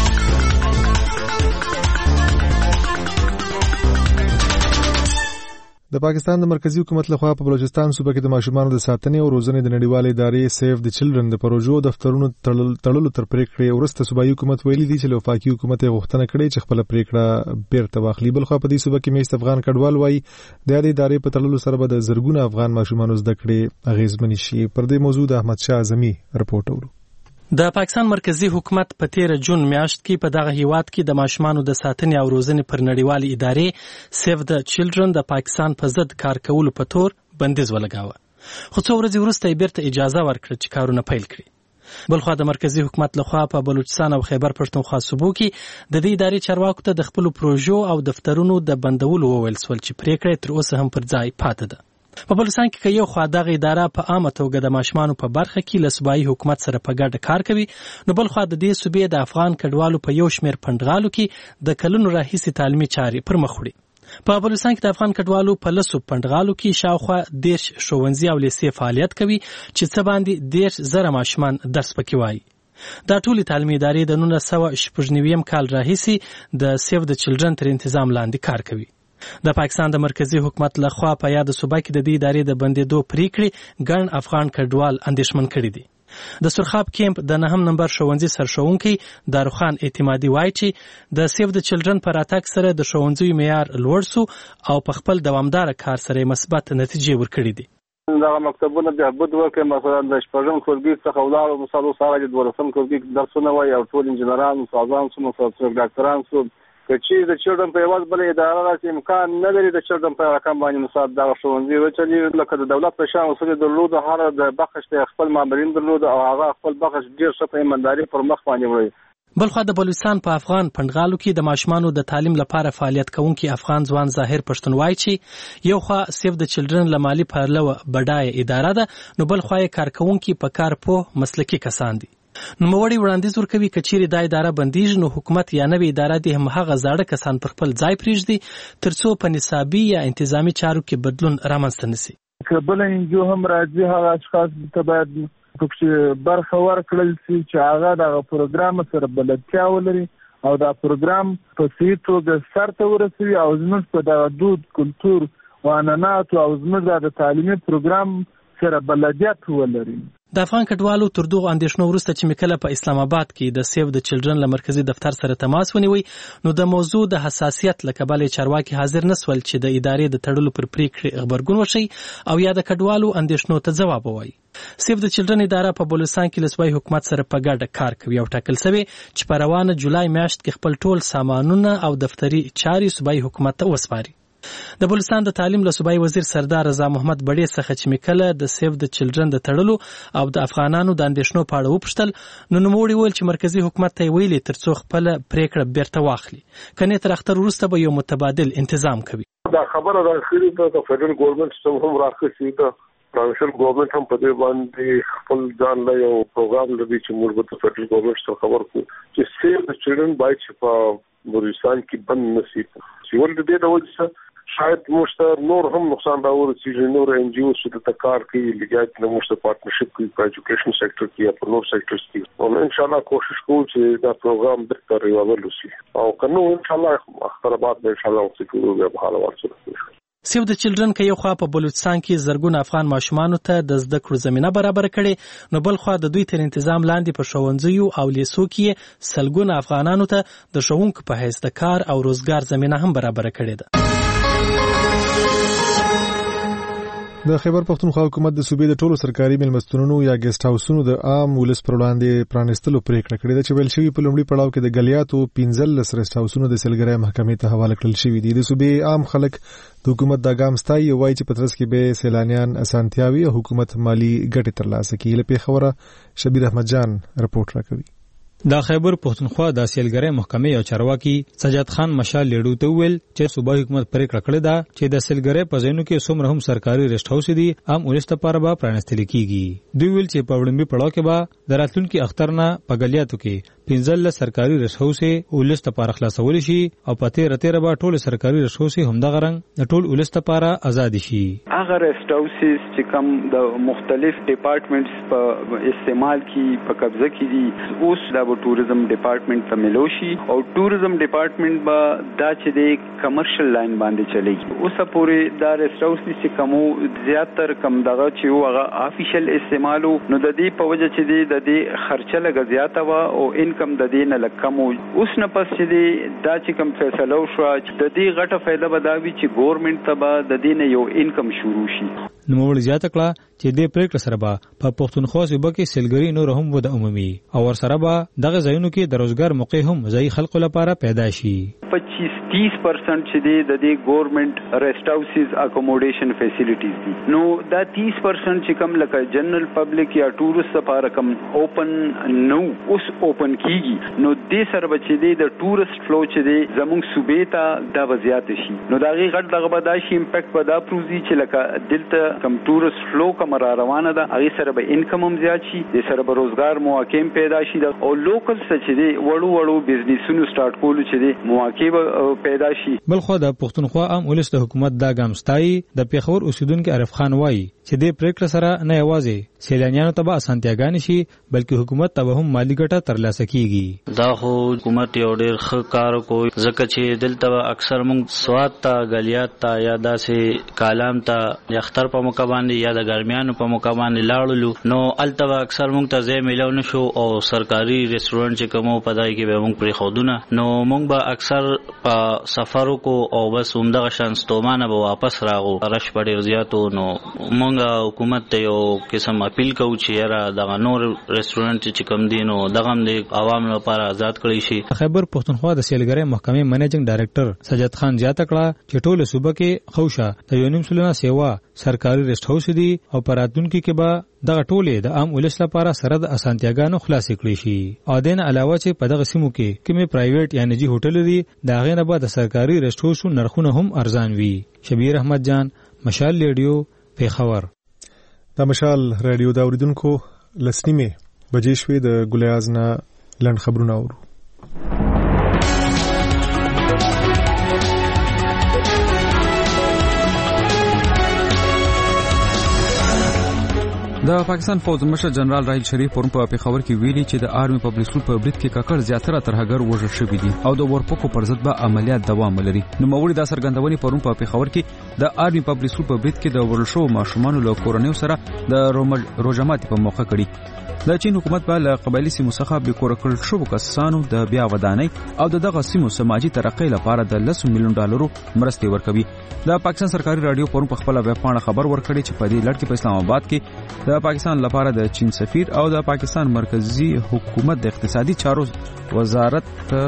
د پاکستان د مرکزی حکومت لخوا په بلوچستان صوبه کې د ماشومانو د ساتنې او روزنې د نړیوالې ادارې سیف د چلډرن د پروژو دفترونو تړلو تر پریکړې ورسته صوبایي حکومت ویلي دی چې وفاقي حکومت غوښتنه کړې چې خپل پریکړه بیرته واخلي. بل خو په دې صوبه کې میشت افغان کډوال وایي د دې ادارې په تړلو سره به د زرګونه افغان ماشومانو زده کړې اغیزمن شي. پر دې موضوع د احمد شاه اعظمي رپورټ اورو. د پاکستان مرکزی حکومت په تیر جون میاشت کې په دغه هیواد کې د ماشومانو د ساتنې او روزنې پر نړیوالې ادارې سیف د چلډرن د پاکستان په ضد کار کولو په تور بندیز ولګاوه خو څو ورځې وروسته یې بیرته اجازه ورکړه چې کارونه پیل کړي. بلخوا د مرکزی حکومت لخوا په بلوچستان او خیبر پښتونخوا صوبو کې د دې ادارې چارواکو ته د خپل پروژو او دفترونو د بندولو وویل سول چې پریکړه تر اوسه هم پر ځای پاتې ده. په بلوچستان کې یو خوا دغه اداره په عامه توګه د ماشومانو په برخه کې له صوبایي حکومت سره په ګډه کار کوي نو بل خوا د دې صوبې د افغان کډوالو په یو شمېر پنډغالو کې د کلونو راهیسې تعلیمي چارې پر مخ وړي. په بلوچستان کې د افغان کډوالو په لسو پنډغالو کې شاوخوا دیرش ښوونځي او لیسې فعالیت کوي چې څه باندې دیرش زره ماشومان درس پکې وایي. دا ټولې تعلیمي ادارې د نولس سوه شپږ نوي کال راهیسې د سیف د چلډرن تر تنظیم لاندې کار کوي. د پاکستان د مرکزی حکومت لخوا په یاد صوبه کې د دې ادارې د بندیدو پریکړې ګڼ افغان کډوال اندېښمن کړي دي. د سرخاب کیمپ د نهم نمبر ښوونځي سرښوونکی داروخان اعتمادي وایي چې د سیف د چلډرن پر راتګ سره د ښوونځیو معیار لوړ سو او په خپل دوامدار کار سره مثبت نتیجې ورکړي دي. دغه مکتبونه د بد ورکه مثلا د شپږم ټولګي څخه ولاړو مثلا سره د دولسم ټولګي درسونه وایي او ټول انجنیران سازان سو مفسر ډاکټران سو کچې د چلډرن په یوازې بل اداره راځي امکان نه لري د چلډرن په رقم باندې مثلا دغه ښوونځي وچلي لکه د دولت په شان وسیله درلود هر د بخښ د خپل مامورین درلود او هغه خپل بخښ ډیر ښه په ایمانداري پر مخ باندې وړي. بلخوا د بلوچستان په افغان پنډغالو کې د ماشومانو د تعلیم لپاره فعالیت کوونکي افغان ځوان ظاهر پښتون وایي چې یو خوا سیف د چلډرن له مالي پلوه بډایه اداره ده نو بل خوا یې کارکوونکي په کار پوه مسلکي کسان دي. نوموړي وړاندیز ورکوي که چیرې دا اداره بندیږي نو حکومت یا نوې اداره د هماغه زاړه کسان پر خپل ځای پرېږدي ترڅو په نصابي یا انتظامي چارو کې بدلون رامنځته نشي. که بله انجو هم راځي هغه اشخاص ته باید پکې برخه ورکړل شي چې هغه دغه پروګرام سره بلدتیا ولري او دا پروګرام په صحیح توګه سرته ورسوي او زموږ په دغه دود کلتور او عنعناتو او زموږ د تعلیمي پروګرام سره بلدیت ولري. د افغان کډوالو تر دغو اندېښنو وروسته چې مې کله په اسلام آباد کې د سیو د چلډرن له مرکزي دفتر سره تماس ونیوی نو د موضوع د حساسیت له کبله چارواکي حاضر نسول چې د ادارې د تړلو پر پریکړې خبرګون وشي او یا د کډوالو اندېښنو ته ځواب ووایي. سیو د چلډرن اداره په بلوچستان کې له صوبایي حکومت سره په ګډه کار کوي او ټاکل شوی چې په روانه جولای میاشت کې خپل ټول سامانونه او دفتري چارې صوبایي حکومت ته وسپاري. د بلوچستان د تعلیم له صوبایي وزیر سردار رضا محمد بډې څخه چې مې کله د سیو د چلډرن د تړلو او د افغانانو د اندېښنو په اړه وپوښتل نو نوموړي وویل چې مرکزي حکومت ته یې ویلي ترڅو خپله پریکړه بیرته واخلي کنې تر اختر وروسته به یو متبادل انتظام کوي. دا خبره راخلي ته د فدرال ګورنمنت سم هم راخلي ته پروینشل ګورنمنت هم په دې باندې خپل ځان له یو پروګرام لري چې موږ به د فدرال ګورنمنت سره خبر کوو چې سیو د چلډرن باید چې په بلوچستان کې بند نشي چې ول دې د وجه شاید موږ نور هم نقصان راورسیږي نور ان جی او چې د کار کوي لګیات نه موږ پارتنرشپ کوي په ایجوکیشن سېکټر کې یا په نور سېکټرز کې او ان شاء الله کوشش کوو چې دا پروګرام د تر یو ولوسي او کنو ان شاء الله خبرات ان شاء الله وڅکو به حاله ورسره. سیو د چلډرن که یو خوا په بلوچستان کې زرګونه افغان ماشومانو ته د زده کړو زمینه برابر کړي نو بل خوا د دوی تر انتظام لاندې په ښوونځیو او لیسو کې سلګونه افغانانو ته د ښوونکو په حیث د کار او روزګار زمینه هم برابر کړې ده. د خیبر پښتونخوا حکومت د صوبې د ټولو سرکاري مېلمستونونو یا ګیسټ هاوسونو د عام ولس پر وړاندې پرانیستلو پریکړه کړې ده چې ویل شوي په لومړي پړاو کې د ګلیاتو پنځلس ریسټ هاوسونو د سیلګرۍ محکمې ته حواله کړل شوي دي. د صوبې عام خلک د حکومت دا ګام ستایي او وایي چې په ترڅ کې به سیلانیان اسانتیاوي او حکومت مالی ګټې ترلاسه کړي. له پېښوره شبیر احمد جان رپورټ راکوي. د خیبر پښتونخوا د سیلګرۍ محکمې او چارواکي سجاد خان مشال لیډو ته ویل چې صوبایي حکومت پریکړه کړې ده چې د سیلګرۍ په ځایونو کې څومره هم سرکاري ریسټ هاوس دي عام ولس لپاره به پرانیستل کیږي. دوی ویل چې په وړاندې پړاو کې به د راتلونکي اختر نه په ګلیاتو کې پنځلس سرکاري ریسټ هاوس ولس لپاره خلاصول شي او په تیر تیر به ټول سرکاري ریسټ هاوس همدغه رنګ د ټول ولس لپاره آزاد شي. هغه ریسټ هاوس چې کوم د مختلف ډپارټمنټس په استعمال کې په قبضه کې دي اوس د ټوریزم ډپارټمنټ ته ملوشي او ټوریزم ډپارټمنټ به دا چې د کمرشل لاین باندې چلیږي. اوس پورې دا ریسټ هاوس چې کومو زیاتر کم دغه چې هغه افیشل استعمالو نو د دې په وجه چې د دې خرچه لګ زیاته وا او انکم د دې نه لکمو. اوس نه پس چې دا چې کوم فیصله وشو چې د دې غټه فائدہ به دا وي چې ګورنمنت ته به د دې نه یو انکم شروع شي. نوموړي زیاته کړه چې د پریکړه سره به په پښتونخوا صوبه کې سیلګري نور هم ود عمومي او ور سره به دغه ځایونو کې د روزګار موقع هم ځای خلکو لپاره پیدا شي. پچیس تیس پرسنٹ چې د دې ګورنمنت ریسټ هاوسز اکوموډیشن فیسیلیټیز دي نو دا تیس پرسنٹ چې کم لکه جنرال پبلک یا ټورست لپاره کم اوپن نو اوس اوپن کیږي نو دې سره بچې د ټورست فلو چې دی زموږ صوبې ته دا وضعیت شي نو دا غي غټ دغه بداشي امپیکټ پیدا پروزي چې لکه دلته کم ټورست فلو کم را روانه ده هغه سره به انکم هم زیات شي د سره به روزګار مواقع پیدا شي او لوکل چې دی وړو وړو بزنسونو سٹارټ کول چې دی مواقع پیدا شي. بلخو د پښتونخوا عام ولس د حکومت دا ګام ستایي. د پیښور اوسیدونکو عارف خان وایي چې د پریکړه سره نه یوازې سیلانیانو ته به اسانتیاګانې شي بلکې حکومت ته هم مالی ګټه ترلاسه کیږي. دا خو حکومت یو ډیر ښه کار کوي ځکه چې دلته اکثر موږ سواد ته غلیات ته یا داسې کالام ته یا اختر په موقع باندې یا د ګرمیانو په موقع باندې لاړلو نو الته اکثر موږ ته ځای ملو نشو او سرکاري ریسټورانټ چې کومو پدای کې به موږ پرې خودونه نو موږ به اکثر په سفرو کو او بس همدغه شان ستومانه به واپس راغو رش په ډیر زیاتو نو موږ حکومت ته یو قسم اپیل کوو چې یاره دغه نور ریسټورانټ چې کوم دي نو دغه هم د عوام لپاره آزاد کړی شي. خیبر پښتونخوا د سیلګرۍ محکمې منیجنګ ډایرکټر سجاد خان زیاته کړه چې ټول صوبه کې خوشه د یو نیم سلنه سیوا سرکاري ریسټ هاوس دي او پراتونکو کې به دغه ټولې د عام ولس لپاره سره د اسانتیاګانو خلاصې کړې شي. او دین علاوه چې په دغه سیمو کې کومې پرایویټ یا نجی هوټل دي دا غي نه به د سرکاري ریسټ هاوس نرخونه هم ارزان وي. شبیر احمد جان مشال ریډیو پیښور. د مشال ریډیو دا اوریدونکو لسنیمه بجې شوې. د ګلیاز نه لنډ خبرونه اورو. د پاکستان فوج مشر جنرال راحیل شریف پرون په پیښور کې ویلي چې د آرمي پبلک سکول په برید کې کاکړ زیاتره ترهګر وژل شوي دي او د ورپکو پر ضد به عملیات دوام لري. نوموړي دا څرګندونې پرون په پیښور کې د آرمي پبلک سکول په برید کې د وژل شوو ماشومانو له کورنیو سره د روژه په موقع کړي. د چین حکومت به له قبایلي سیمو څخه بې کوره کړل شوو کسانو د بیا ودانۍ او د دغه سیمو سماجي ترقۍ لپاره د لسو میلیون ډالرو مرستې ورکوي. د پاکستان سرکاري رادیو پرون په خپله ویب پاڼه خبر ورکړی چې په دې لړ کې په اسلام آباد کې د پاکستان لپاره د چین سفیر او د پاکستان مرکزی حکومت د اقتصادي چارو وزارت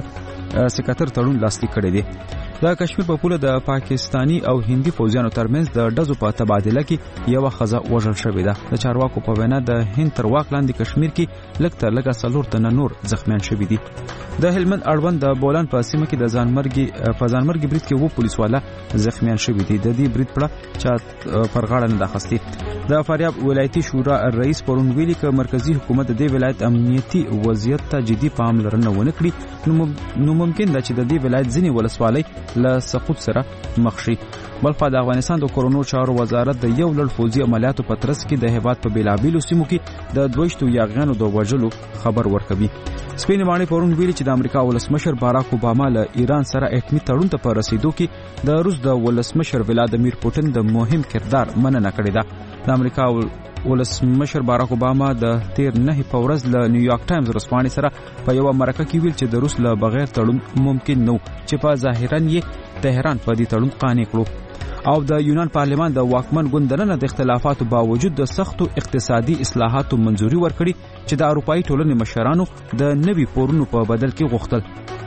سکرټر تړون لاسلیک کړی دی. د کشمیر په پوله د پاکستانی او هندي فوجیانو ترمنځ د ډزو په تبادله کې یو ښځه وژل شوې ده. د چارواکو په وینا د هند تر واک لاندې کشمیر کې لږ تر لږه څلور تنه نور زخمیان شوي دي. د هلمند اړوند د بولان په سیمه کې د ځانمرګي په ځانمرګي برید کې وو پولیسوالا زخمیان شوي دي. د دې برید پړه چا پر غاړه نه اخیستې. د فاریاب ولایتي شورا رئیس پرون ویلي چې مرکزی حکومت د دې ولایت امنیتي وضعیت ته جدي پاملرنه ونه کړي نو ممکن ده چې د دې ولایت ځینې ولسوالۍ له سقوط سره مخ شي. بلخوا د افغانستان د کورونو چارو وزارت د یو لړ فوجي عملیاتو په ترڅ کې د هیواد په بیلابیلو سیمو کې د دویشتو یاغیانو د وژلو خبر ورکوي. سپین باندې پرون ویلي چې د امریکا ولسمشر باراک اوباما له ایران سره اټومي تړون ته په رسیدو کې د روس د ولسمشر ولادیمیر پوتین د مهم کردار مننه کړې ده. د امریکا ولسمشر باراک اوباما د تیر نه په ورځ له نیویارک ټایمز ورځپاڼې سره په یو مرکه کې ویل چې د روس له بغیر تړون ممکن نه و چې په ظاهرا یې تهران په دې تړون قانع کړو. او د یونان پارلمان د واکمن ګوند دننه د اختلافاتو باوجود د سختو اقتصادي اصلاحاتو منځوري ورکړي چې د اروپایي ټولنې مشرانو د نوي پورونو په بدل کې غوښتل.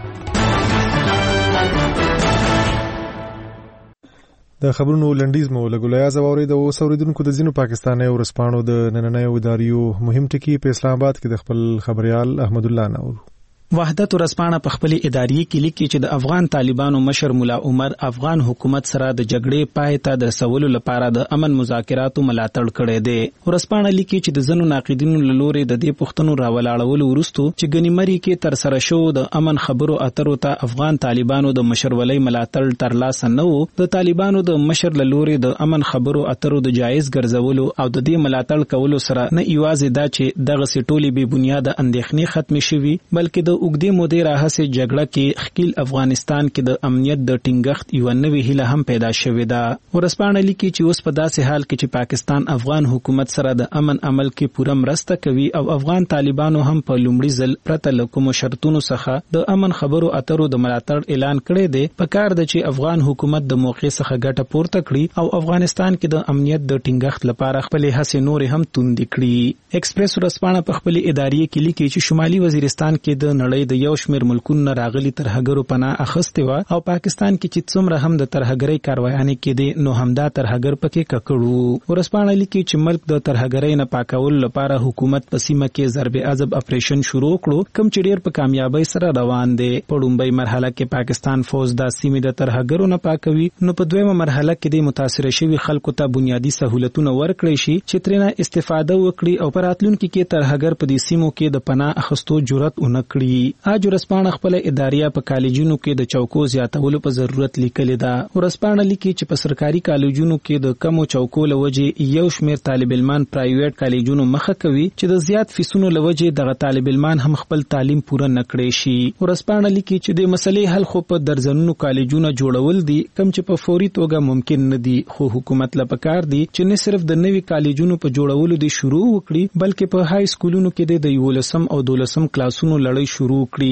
د خبرونو لنډیز مو له ګلیاز واورید او اوریدونکو د ځینو پاکستاني ورسپانو د نننۍ اداریو مهم ټکي په اسلام آباد کې د خپل خبريال احمد الله نور. وحدت ورسپانه په خپل اداري کې لیکي چې د افغان طالبانو مشر مولا عمر افغان حکومت سره د جګړې پای ته د رسولو لپاره د امن مذاکراتو ملاتړ کړی دی. ورسپانه لیکي چې د زنو ناقدینو له لوري د دې پښتنو راولاړولو وروسته چې ګنیمري کې تر سره شو د امن خبرو اترو ته افغان طالبانو د مشرولۍ ملاتړ ترلاسه نه و. د طالبانو د مشر له لوري د امن خبرو اترو د جایز ګرځولو او د دې ملاتړ کولو سره نه یوازې دا چې دغه سټولي به بنیاد اندېښنې ختم شي بلکې د اوګدې مودې راهیسې جګړه کې خپل افغانستان کې د امنیت د ټینګښت یو نوې هیله هم پیدا شوې ده. ورسپانه لیکي چې اوس په داسې حال کې چې پاکستان افغان حکومت سره د امن عمل کې پوره مرسته کوي او افغان طالبانو هم په لومړي ځل پرته له کومو شرطونو څخه د امن خبرو اترو د ملاتړ اعلان کړی دی. په کار ده چې افغان حکومت د موقع څخه ګټه پورته کړي او افغانستان کې د امنیت د ټینګښت لپاره خپل هڅې نورې هم توندې کړي. ایکسپریس ورسپانه په خپل اداري کې لیکي چې شمالي وزیرستان کې د نړۍ د یو شمېر ملکونو راغلي ترهګرو پناه اخیستې وه او پاکستان کې چې څومره هم د ترهګرۍ کاروایانې کېدې نو همدا ترهګر پکې ککړو. ورسپانه لیکي چې ملک د ترهګرۍ نه پاکولو لپاره حکومت په سیمه کې ضرب عضب اپریشن شروع کړو کوم چې ډېر په کامیابۍ سره روان دی. په لومړۍ مرحله کې پاکستان فوج د سیمې د ترهګرو نه پاکوي نو په دویمه مرحله کې د متاثر شوي خلکو ته بنیادی سہولتونه ورکړي شي چې ترېنه استفاده وکړي او په راتلونکي کې ترهګر په دې سیمو کې د پناه اخیستو جرأت ونه کړي. اج ورسپانه خپل اداریه په کالجونو کې د چوکو زیاتولو په ضرورت لیکلې ده. ورسپانه لیکي چې په سرکاري کالجونو کې د کمو چوکو لوجې یو شمېر طالب علمان پرایویټ کالجونو مخه کوي چې د زیات فیسونو لوجې دغه طالب علمان هم خپل تعلیم پوره نه کړی شي. ورسپانه لیکي چې د مسلې حل خو په درځنونو کالجونو جوړول دي کم چې په فوري توګه ممکن نه دي خو حکومت لا پکار دي چې نه صرف د نوي کالجونو په جوړولو دي شروع وکړي بلکې په های سکولونو کې د یولسم او دولسم کلاسونو لړۍ شروع کړي.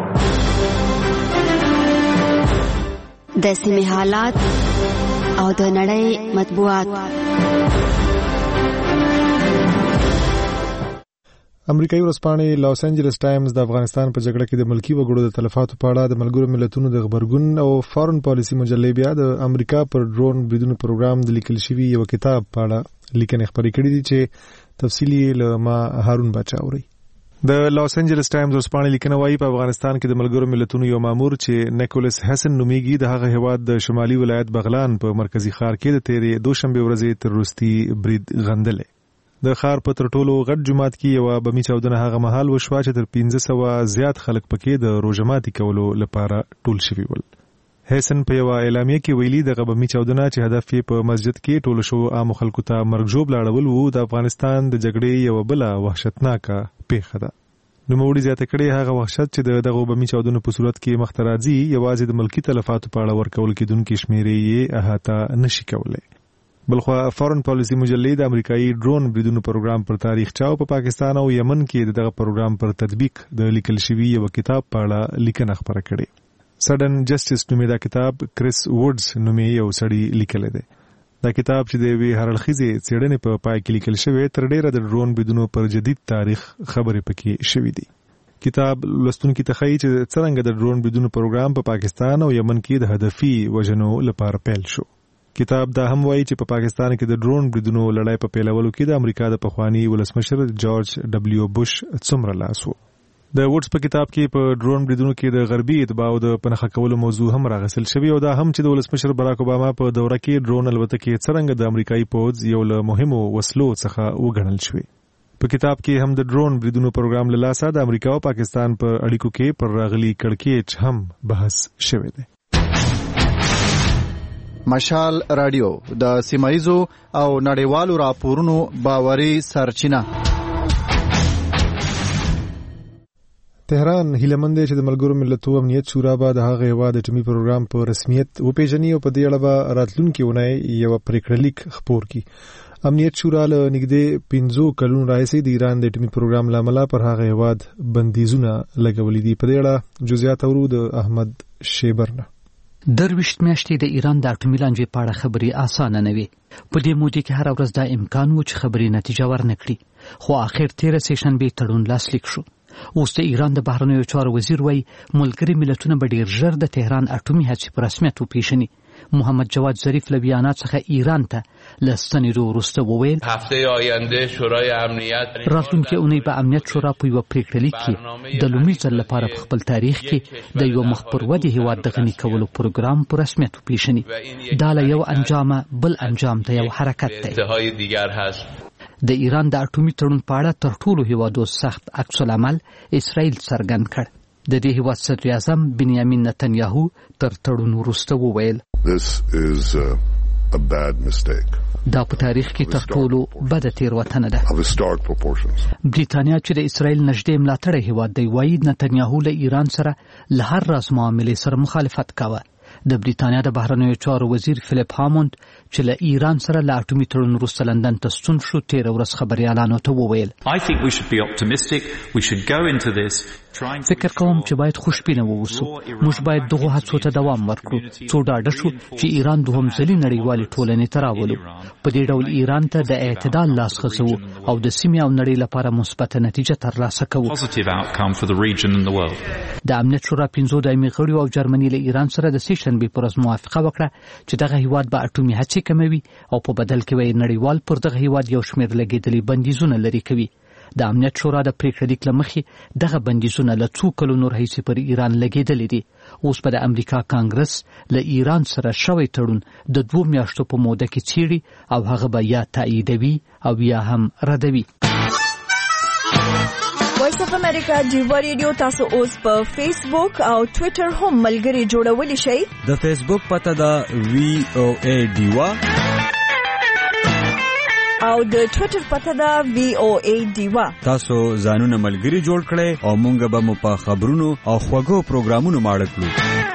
د سیمې حالات او د نړۍ مطبوعات. امریکایي ورځپاڼې لاس انجلس ټایمز د افغانستان په جګړه کې د ملکی وګړو د تلفاتو په اړه د ملګرو ملتونو د خبرګون او فارن پالیسي مجلې بیا د امریکا پر ډرون بریدونو پروګرام د لیکل شوی یو کتاب په اړه لیکنې خبرې کړې دي چې تفصیلی له ما هارون بچا اوري. د لاس انجلس ټایمز ورسپاڼې لیکنه وايي په افغانستان کې د ملګرو ملتونو یو مامور چې نیکولس هسن نومیږي د هغه هیواد د شمالي ولایت بغلان په مرکزی ښار کې د تیرې دوشنبه ورځې تروریستي برید غندلې. د ښار په تر ټولو غټ جومات کې یوه بمي چاودنه هغه مهال وشوه چې تر پنځه سوه زیات خلک پکې د روژه ماتي کولو لپاره ټول شوي ول. هیسن په یوه اعلامیه کې ویلي دغه بمي چاودنه چې هدف یې په مسجد کې ټولو شوو عامو خلکو ته مرګ ژوبله اړول و د افغانستان د جګړې یوه بله وحشتناکه پیښه ده. نوموړي زیاته کړې هغه وحشت چې د دغو بمي چاودنو په صورت کې مخته راځي یوازې د ملکي تلفاتو په اړه ورکول کېدونکې شمېرې یې احاطه نشي کولی. بلخوا فارن پالیسي مجلې د امریکایي ډرون بریدونو پروګرام پر تاریخچه او په پاکستان او یمن کې د دغه پروګرام پر تطبیق د لیکل شوي یو کتاب په اړه لیکنه خپره کړې. سډن جسټس نومې دا کتاب کریس ووډز نومې یو سړي لیکلی دی. دا کتاب چې د یوې هرړخیزې څېړنې په پای کې لیکل شوی تر ډېره د ډرون بریدونو پر جدید تاریخ خبرې پکې شوي دي. کتاب لوستونکي ته ښیي چې څرنګه د ډرون بریدونو پروګرام په پاکستان او یمن کې د هدفي وژنو لپاره پیل شو. کتاب دا هم وایي چې په پاکستان کې د ډرون بریدونو لړۍ په پیلولو کې د امریکا د پخواني ولسمشر جارج ډبلیو بوش څومره لاس و. د وډز په کتاب کې په ډرون بریدونو کې د غربي اتباعو د پنهخه کولو موضوع هم راغسل شوی او دا هم چې د ولسمشر براک اوباما په دوره کې ډرون الوتکې څرنګه د امریکایي پوځ یو له مهمو وسلو څخه وګڼل شوی. په کتاب کې هم د ډرون بریدونو پروګرام له لاسه د امریکا او پاکستان په اړیکو کې پر راغلي کړکېچ هم بحث شوی دی. مشال رادیو د سیمایزو او نړیوالو راپورونو باوري سرچینه. تهران هیلهمند دی چې د ملګرو ملتونو امنیت شورا به د هغه هیواد اټومي پروګرام په رسمیت وپیژني او په دې اړه به راتلونکي اونۍ یوه پریکړه لیک خپور کړي. امنیت شورا له نږدې پنځو کلونو راهیسې د ایران د اټومي پروګرام له امله پر هغه هیواد بندیزونه لګولي دي. په دې اړه جزئیات اورو د احمد شیبر نه. درویشت میاشتې د ایران د اټومي لانجې په اړه خبرې اسانه نه وي. په دې موده کې هر ورځ دا امکان و چې خبرې نتیجه ورنکړي، خو اخر تیره سه شنبه تړون لاسلیک شو. اوس د ایران د بهرنیو چارو وزیر وایي ملګري ملتونه به ډېر ژر د تهران اټومي هڅې په رسمیت وپیژني. محمد جواد ظریف له بیانات څخه ایران ته له ستنېدو وروسته وویل هفته آینده شورای امنیت راتلونکې اونۍ به امنیت شورا په یوه پریکړه لیک کې د لومړي ځل لپاره په خپل تاریخ کې د یوه مخ پر ودې هېواد د غني کولو پروګرام په رسمیت وپیژني. دا له یو انجامه بل انجام ته یو حرکت دی. د ایران د اټومي تړون په اړه تر ټولو هېوادو سخت عکس العمل اسرائیل څرګند کړ. د دې هېواد صدر اعظم بنیامین نتنیاهو تر تړون وروسته وویل دا په تاریخ کې تر ټولو بده تېروتنه ده. بریتانیا چې د اسرائیل نږدې ملاتړی هېواد دی وایي نتنیاهو له ایران سره له هر راز معاملې سره مخالفت کاوه. د بریتانیا د بهرنیو چارو وزیر فلیپ هاموند چې له ایران سره له اټومي تړون وروسته لندن ته ستون شو تېره ورځ خبریالانو ته وویل فکر کوم چې باید خوشبینه واوسو. موږ باید دغو هڅو ته دوام ورکړو څو ډاډه شو چې ایران دوهم ځلي نړیوالې ټولنې ته راولو. په دې ډول ایران ته د اعتدال لاس غځوو او د سیمې او نړۍ لپاره مثبته نتیجه ترلاسه کوو. د امنیت شورا پنځو دایمي غړیو او جرمني له ایران سره د سه شنبې په ورځ موافقه وکړه چې دغه هیواد به اټومي هڅې کموي او په بدل کې به نړیوال پر دغه هیواد یو شمېر لګېدلي بندیزونه لرې کوي. د امنیت شورا د پریکړې لیک له مخې دغه بندیزونه له څو کلونو راهیسې پر ایران لګېدلي دي. اوس به د امریکا کانګرس له ایران سره شوی تړون د دوو میاشتو په موده کې څېړي او هغه به یا تاییدوي او یا هم ردوي. وایس اف امریکا ډیوا ریډیو تاسو اوس په فیسبوک او ټوئیټر هم ملګري جوړولی شئ. د فیسبوک پته ده وی او ای ډیوا او د ټوئیټر پته ده وی او ای ډیوا. تاسو ځانونه ملګري جوړ کړئ او مونږ به مو په خبرونو او خوږو پروګرامونو ماړه کړو.